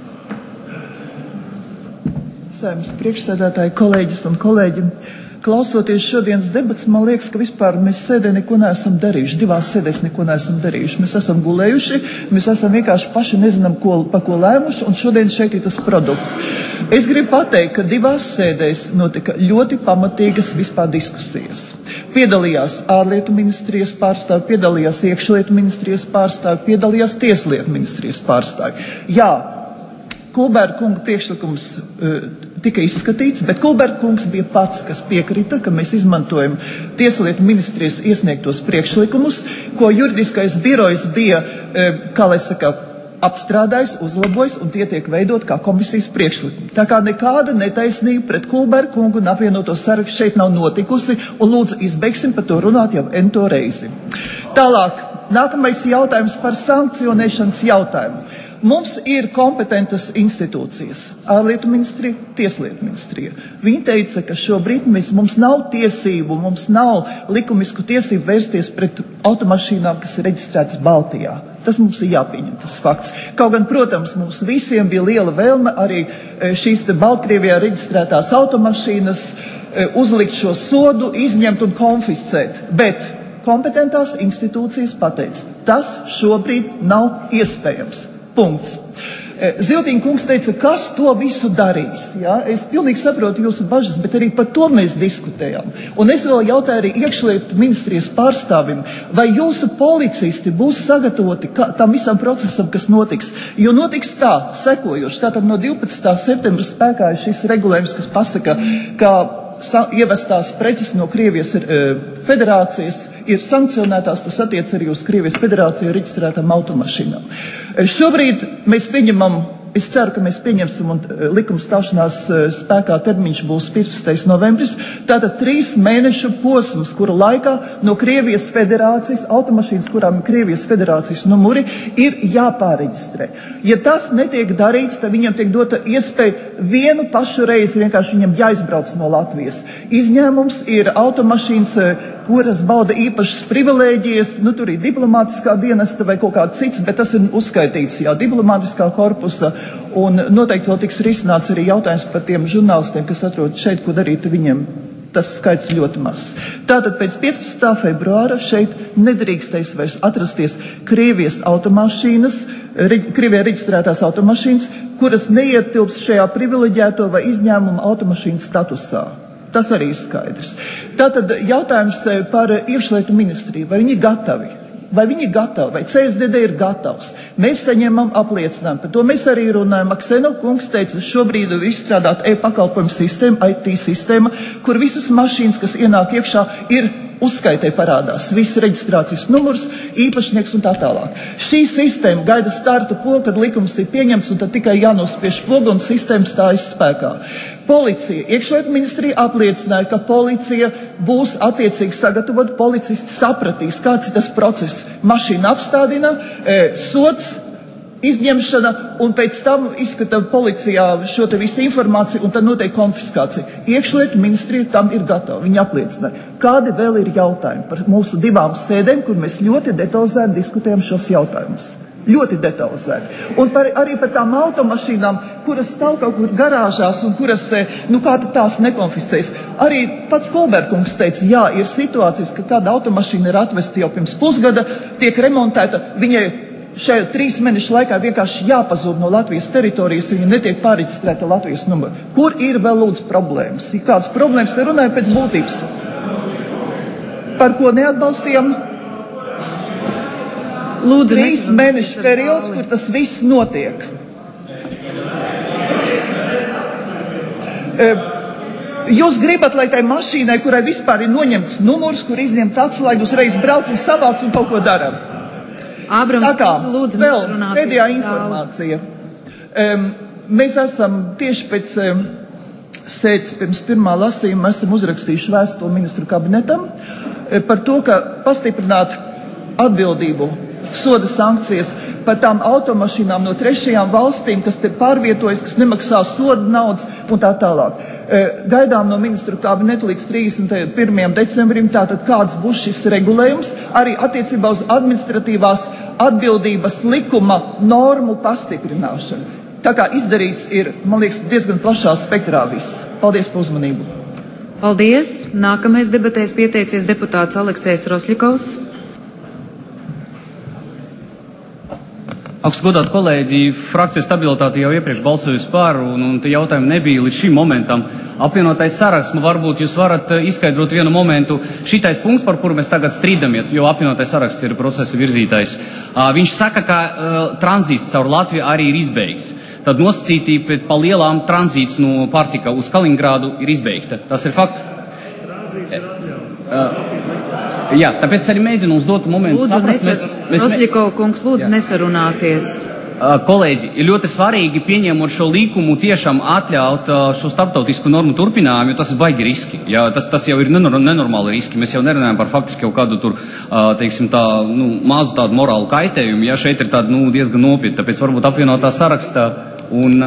Saeimas priekšsēdētāji, kolēģis un kolēģi. Klausoties šodienas debats, man liekas, ka vispār mēs sēdē neko neesam darījuši. Divās sēdēs neko neesam darījuši. Mēs esam gulējuši, mēs esam vienkārši paši nezinām, pa ko lēmuši, un šodien šeit ir tas produkts. Es gribu pateikt, ka divās sēdēs notika ļoti pamatīgas vispār diskusijas. Piedalījās ārlietu ministrijas pārstāvi, piedalījās iekšlietu ministrijas pārstāvi, piedalījās tieslietu ministrijas pārstāvi. Jā, Kulbērta kunga priekšlikums tika izskatīts, bet Kulbērta kungs bija pats, kas piekrita, ka mēs izmantojam tieslietu ministrijas iesniegtos priekšlikumus, ko juridiskais birojs bija, kā lai saka, apstrādājis, uzlabojis, un tie tiek veidot kā komisijas priekšlikumi. Tā kā nekāda netaisnība pret Kulbērta kungu un apvienoto sarakstu šeit nav notikusi, un lūdzu izbeigsim par to runāt jau ento reizi. Tālāk, nākamais jautājums par sankcionēšanas jautājumu. Mums ir kompetentas institūcijas, ārlietu ministrija, tieslietu ministrija. Viņi teica, ka šobrīd mums nav tiesību, mums nav likumisku tiesību vērsties pret automašīnām, kas ir reģistrētas Baltijā. Tas mums ir jāpieņem, tas fakts. Kaut gan, protams, mums visiem bija liela vēlme arī šīs te Baltkrievijā reģistrētās automašīnas uzlikt šo sodu, izņemt un konfiscēt. Bet kompetentās institūcijas pateica, tas šobrīd nav iespējams. Punkts. Ziltiņa kungs teica, kas to visu darīs. Ja? Es pilnīgi saprotu jūsu bažas, bet arī par to mēs diskutējām. Un es vēl jautāju arī iekšlietu ministrijas pārstāvim, vai jūsu policisti būs sagatavoti tam visam procesam, kas notiks. Jo notiks tā, sekojoši. Tātad no 12. septembra spēkā ir šis regulējums, kas pasaka, ka ievestās preces no Krievijas federācijas ir sankcionētās, tas attiec arī uz Krievijas federāciju reģistrētām automašīnām. Šobrīd mēs pieņemam, es ceru, ka mēs pieņemsim un likuma stāšanās spēkā termiņš būs 15. novembris, tātad 3 mēnešu posms, kuru laikā no Krievijas federācijas, automašīnas, kurām ir Krievijas federācijas numuri, ir jāpāreģistrē. Ja tas netiek darīts, tad viņam tiek dota iespēja vienu pašu reizi vienkārši viņam jāizbrauc no Latvijas. Izņēmums ir automašīnas, kuras bauda īpašas privilēģijas, tur ir diplomātiskā dienesta vai kaut kāds cits, bet tas ir uzskaitīts, diplomātiskā korpusa, un noteikti vēl tiks risināts arī jautājums par tiem žurnālistiem, kas atrod šeit, ko darīt viņiem. Tas skaits ļoti mazs. Tātad pēc 15. februāra šeit nedrīkstēs vairs atrasties Krievijas automašīnas, Krievijā reģistrētās automašīnas, kuras neietilps šajā privileģēto vai izņēmuma automašīnas statusā. Tas arī ir skaidrs. Tātad jautājums par iekšlietu ministriju. Vai viņi gatavi? Vai viņi gatavi? Vai CSDD ir gatavs? Mēs saņemam apliecinājumu. Par to mēs arī runājam. Akseno kungs teica, šobrīd ir izstrādāta e-pakalpojumu sistēma, IT sistēma, kur visas mašīnas, kas ienāk iekšā, ir uzskaitē parādās viss reģistrācijas numurs, īpašnieks un tā tālāk. Šī sistēma gaida starta pogu, kad likums ir pieņemts, un tad tikai jānospiež poga un sistēma stājas spēkā. Policija, iekšlietu ministrija apliecināja, ka policija būs attiecīgi sagatavota, policisti sapratīs, kāds ir tas process. Mašīna apstādina, sods izņemšana, un pēc tam izskata policijā šo te visu informāciju, un tad notiek konfiskācija. Iekšlietu ministrija tam ir gatava, viņi apliecina. Kādi vēl ir jautājumi par mūsu 2 sēdēm, kur mēs ļoti detalizēti diskutējam šos jautājumus? Ļoti detalizēti. Un arī par tām automašīnām, kuras stāv kaut kur garāžās un kuras, kā tās nekonfiscēs. Arī pats Kolberkungs teica, jā, ir situācijas, ka kāda automašīna ir atvesta jau pirms pusgada, tiek remontēta, viņai šajā 3 mēnešu laikā vienkārši jāpazūd no Latvijas teritorijas, viņa netiek pārreģistrēta Latvijas numuru. Kur ir vēl lūdzu problēmas? Ir kādas problēmas, te runāju pēc būtības? Par ko neatbalstījām? Lūdzu, 3 mēnešu periods, kur tas viss notiek. Jūs gribat, lai tai mašīnai, kurai vispār ir noņemts numurs, kur izņemt atslēgu, uzreiz brauc un savāc un kaut ko dara. Tā kā, vēl pēdējā informācija. Mēs esam tieši pēc sēdes pirms pirmā lasījuma esam uzrakstījuši vēstuli ministru kabinetam par to, ka pastiprināt atbildību, soda sankcijas par tām automašīnām no 3. valstīm, kas te pārvietojas, kas nemaksā soda naudas un tā tālāk. Gaidām no ministru kabineta līdz 31. decembrim, tātad kāds būs šis regulējums, arī attiecībā uz administratīvās atbildības likuma normu pastiprināšanu. Tā kā izdarīts ir, man liekas, diezgan plašā spektrā viss. Paldies par uzmanību. Paldies. Nākamais debatēs pieteicies deputāts Aleksejs Rosļikovs. Augstgodāt kolēģi, frakcija stabilitāte jau iepriekš balsojusi par, un te jautājumi nebija līdz šim momentam. Apvienotais saraksts, varbūt jūs varat izskaidrot vienu momentu. Šitais punkts, par kuru mēs tagad strīdamies, jo apvienotais saraksts ir procesa virzītājs. Viņš saka, ka tranzīts caur Latviju arī ir izbeigts. Tad nosacītība pa lielām tranzīts no Pārtika uz Kaliningrādu ir izbeigta. Tas ir fakts? Jā, tāpēc arī mēģinu uz dotu momentu saprast. Rosļikova kungs, lūdzu nesarunāties. Kolēģi, ir ļoti svarīgi pieņemot šo likumu tiešām atļaut šo starptautisku normu turpinājumu, jo tas ir baigi riski. Jā, tas jau ir nenormāli riski. Mēs jau nerunājam par faktiski jau kādu tur, teiksim tā, mazu tādu morālu kaitējumu. Jā, šeit ir tāda, diezgan nopietna. Tāpēc varbūt apvienotā sarakstā un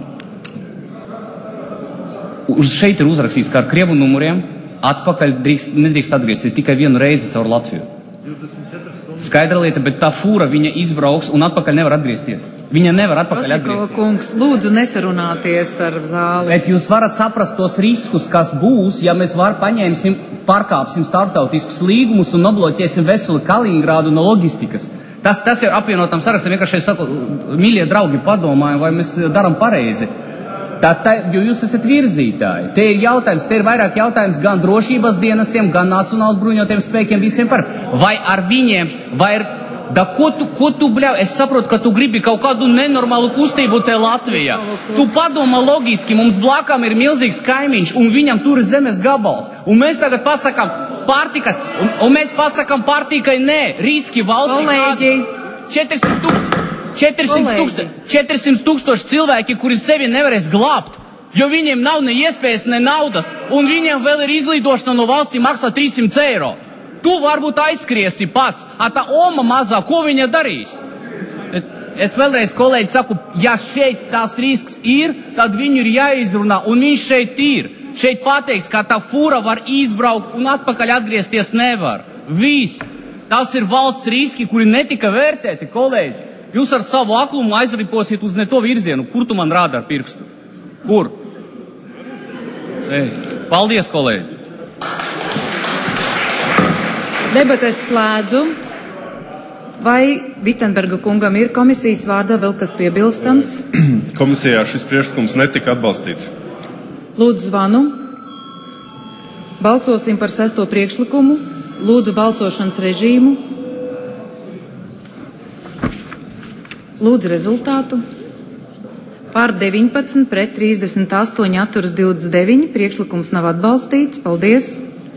šeit ir uzrakstīts, ka ar Krievu numuriem atpakaļ nedrīkst atgriezties tikai vienu reizi caur Latviju. Skaidra lieta, bet tā fūra viņa izbrauks un atpakaļ nevar atgriezties. Viņa nevar atpakaļ atgriezties. Kungs, lūdzu nesarunāties ar zāli. Bet jūs varat saprast tos riskus, kas būs, ja mēs pārkāpsim starptautiskus līgumus un nobloķēsim veselu Kaliningrādu no logistikas. Tas ir apvienotam sarakstam, vienkārši es saku, mīļie draugi, padomājam, vai mēs daram pareizi. Jo jūs esat virzītāji. Te ir jautājums, te ir vairāk jautājums gan drošības dienestiem, gan nacionāls bruņotajiem spēkiem, visiem par. Vai ar viņiem, vai ar... ko tu bļauj? Es saprotu, ka tu gribi kaut kādu nenormālu kustību te Latvijā. Tu padomā logiski, mums blakām ir milzīgs kaimiņš, un viņam tur ir zemes gabals. Un mēs tagad pasakām Pārtikas, un mēs pasakām Pārtikai nē, riski valstī. Kolēģi. 400 tūkstoši cilvēki, kuri sevi nevarēs glābt, jo viņiem nav ne iespējas, ne naudas, un viņiem vēl ir izlidošana no valstī maksā 300 eiro. Tu varbūt aizskriesi pats, a tā oma mazā, ko viņa darīs? Es vēlreiz, kolēģi, saku, ja šeit tās risks ir, tad viņu ir jāizrunā, un viņš šeit ir. Šeit pateikts, ka tā fūra var izbraukt un atpakaļ atgriezties nevar. Viss. Tas ir valsts riski, kuri netika vērtēti, kolēģi. Jūs ar savu aklumu aizriposiet uz ne to virzienu. Kur tu man rāda ar pirkstu? Kur? Paldies, kolēģi! Debates slēdzu. Vai Vitenberga kungam ir komisijas vārdā vēl kas piebilstams? Komisijā šis priekšlikums netika atbalstīts. Lūdzu zvanu. Balsosim par 6. priekšlikumu. Lūdzu balsošanas režīmu. Lūdzu rezultātu. Par 19, pret 38, atturas 29. Priekšlikums nav atbalstīts. Paldies.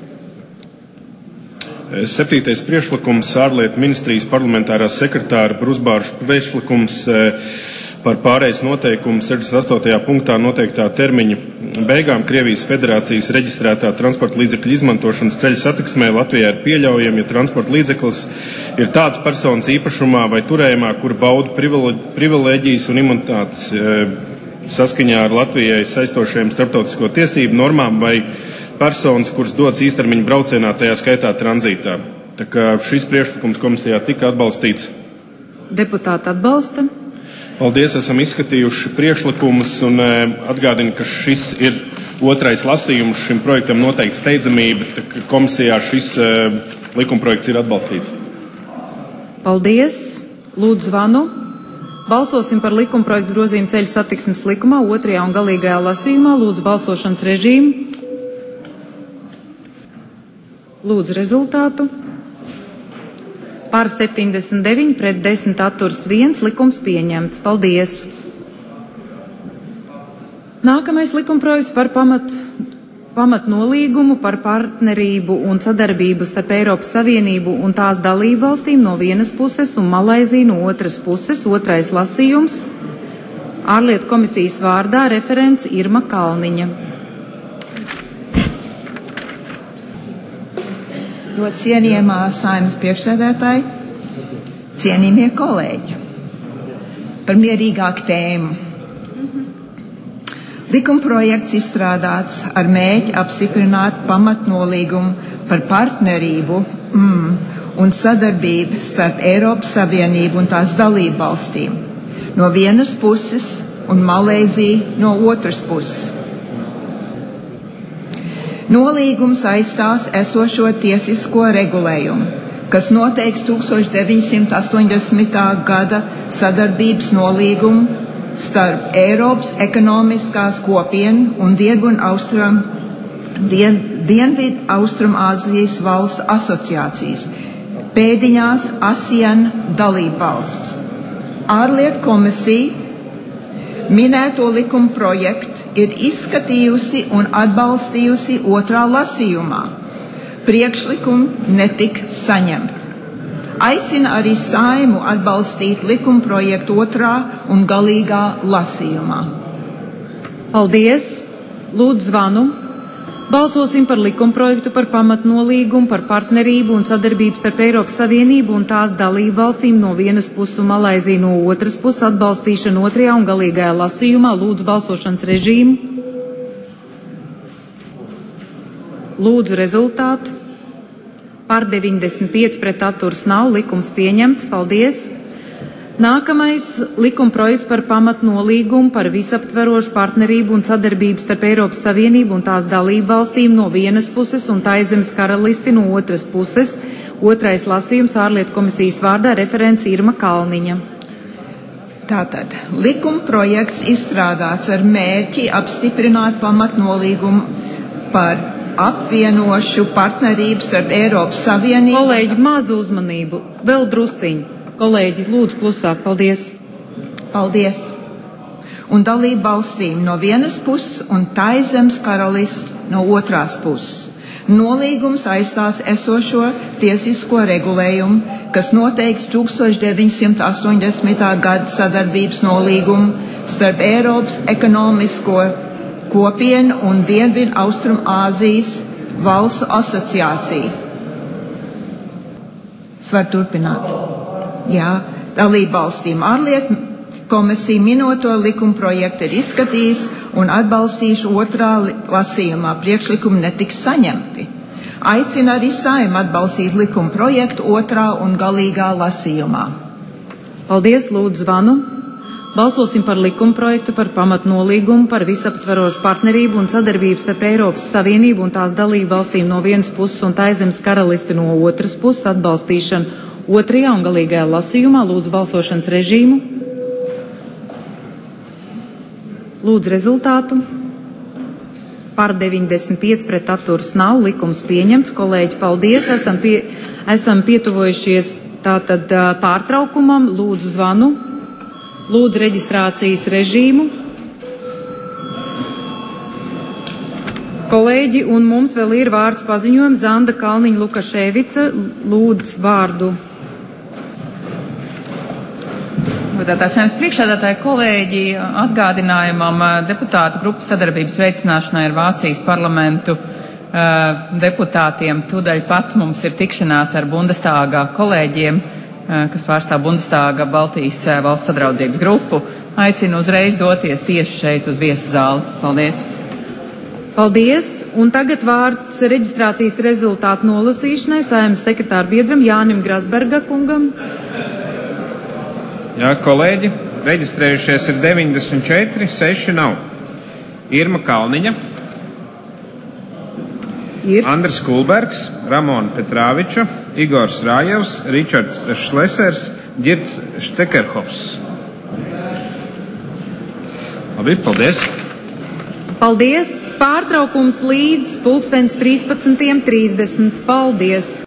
7. priekšlikums ārlietu ministrijas parlamentārā sekretāra Brusbārža priekšlikums par pārejas noteikumu 68. punktā noteiktā termiņa beigām Krievijas Federācijas reģistrētā transporta līdzekļu izmantošanas ceļu satiksmē Latvijā ir pieļaujama, ja transporta līdzeklis ir tāds personas īpašumā vai turējumā, kur bauda privilēģijas un imunitātes saskaņā ar Latvijai saistošajiem starptautisko tiesību normām vai personas, kuras dodas īstermiņa braucienā, tajā skaitā tranzītā. Tā kā šis priekšlikums komisijā tika atbalstīts. Deputāti atbalsta. Paldies, esam izskatījuši priekšlikumus un atgādinu, ka šis ir otrais lasījums. Šim projektam noteikti steidzamība, tā ka komisijā šis likumprojekts ir atbalstīts. Paldies. Lūdzu zvanu. Balsosim par likumprojektu grozījumu ceļu satiksmes likumā otrajā un galīgajā lasījumā. Lūdzu balsošanas režīmu. Lūdzu rezultātu. Par 79 pret 10 atturs 1, likums pieņemts. Paldies! Nākamais likumprojekts par pamatnolīgumu par partnerību un sadarbību starp Eiropas Savienību un tās dalību valstīm no vienas puses un Malaiziju no otras puses. Otrais lasījums. Ārlietu komisijas vārdā referents Irma Kalniņa. Ļoti cienījamā Saeimas priekšsēdētāji, cienījamie kolēģi, par mierīgāku tēmu. Likumprojekts izstrādāts ar mērķi apstiprināt pamatnolīgumu par partnerību un sadarbību starp Eiropas Savienību un tās dalību valstīm no vienas puses un Malaiziju no otras puses. Nolīgums aizstās esošo tiesisko regulējumu, kas noteiks 1980. gada sadarbības nolīgumu starp Eiropas ekonomiskās kopienu un Dienvidu Austrumāzijas valstu asociācijas, pēdiņās ASEAN dalībvalsts. Ārlietu komisija minēto likuma projektu ir izskatījusi un atbalstījusi otrā lasījumā. Priekšlikumi netika saņemti. Aicina arī Saeimu atbalstīt likuma projektu otrā un galīgā lasījumā. Paldies! Lūdzu zvanu. Balsosim par likumprojektu par pamatnolīgumu par partnerību un sadarbību starp Eiropas Savienību un tās dalību valstīm no vienas puses un Malaiziju no otras puses atbalstīšanu otrajā un galīgajā lasījumā. Lūdzu balsošanas režīmu. Lūdzu rezultātu. Par 95 pret atturs nav, likums pieņemts. Paldies! Nākamais likumprojekts par pamatnolīgumu par visaptverošu partnerību un sadarbību starp Eiropas Savienību un tās dalību valstīm no vienas puses un Taizemes karalisti no otras puses. Otrais lasījums ārlietu komisijas vārdā referents Irma Kalniņa. Tātad likumprojekts izstrādāts ar mērķi apstiprināt pamatnolīgumu par apvienošu partnerību starp Eiropas Savienību. Kolēģi, mazu uzmanību, vēl drusciņu. Kolēģi, lūdzu klusāk, paldies. Paldies. Un dalību valstīm no vienas puses un Taizemes karalisti no otrās puses. Nolīgums aizstās esošo tiesisko regulējumu, kas noteikts 1980. gada sadarbības nolīgumu starp Eiropas ekonomisko kopienu un Dienvidu Austrumāzijas valstu asociāciju. Es varu turpināt. Jā, dalību valstīm ārlietu komisija minoto likumprojektu ir izskatījusi un atbalstījuši otrā lasījumā. Priekšlikumi netiks saņemti. Aicina arī Saeimu atbalstīt likumprojektu otrā un galīgā lasījumā. Paldies, lūdzu zvanu. Balsosim par likumprojektu par pamatnolīgumu par visaptverošu partnerību un sadarbību starp Eiropas Savienību un tās dalību valstīm no vienas puses un Taizemes karalisti no otras puses atbalstīšanu otrajā un galīgajā lasījumā. Lūdzu balsošanas režīmu. Lūdzu rezultātu. Par 95 pret atturs nav, likums pieņemts. Kolēģi, paldies. Esam pietuvojušies tātad pārtraukumam. Lūdzu zvanu. Lūdzu reģistrācijas režīmu. Kolēģi, un mums vēl ir vārds paziņojums. Zanda Kalniņa Lukaševica lūdz vārdu. priekšsēdētāji, saimnes priekšsēdētāji, kolēģi, atgādinājumam deputātu grupas sadarbības veicināšanai ar Vācijas parlamentu deputātiem. Tūdaļ pat mums ir tikšanās ar Bundestāga kolēģiem, kas pārstāv Bundestāga Baltijas valsts sadraudzības grupu. Aicinu uzreiz doties tieši šeit uz viesu zāli. Paldies! Paldies! Un tagad vārds reģistrācijas rezultātu nolasīšanai saimnes sekretāra biedram Jānim Grasberga kungam. Jā, kolēģi, reģistrējušies ir 94, 6 nav. Irma Kalniņa, Andris Kulbergs, Ramona Petrāviča, Igors Rājevs, Ričards Šlesers, Ģirds Štekerhofs. Labi, paldies! Paldies! Pārtraukums līdz 13:30. Paldies!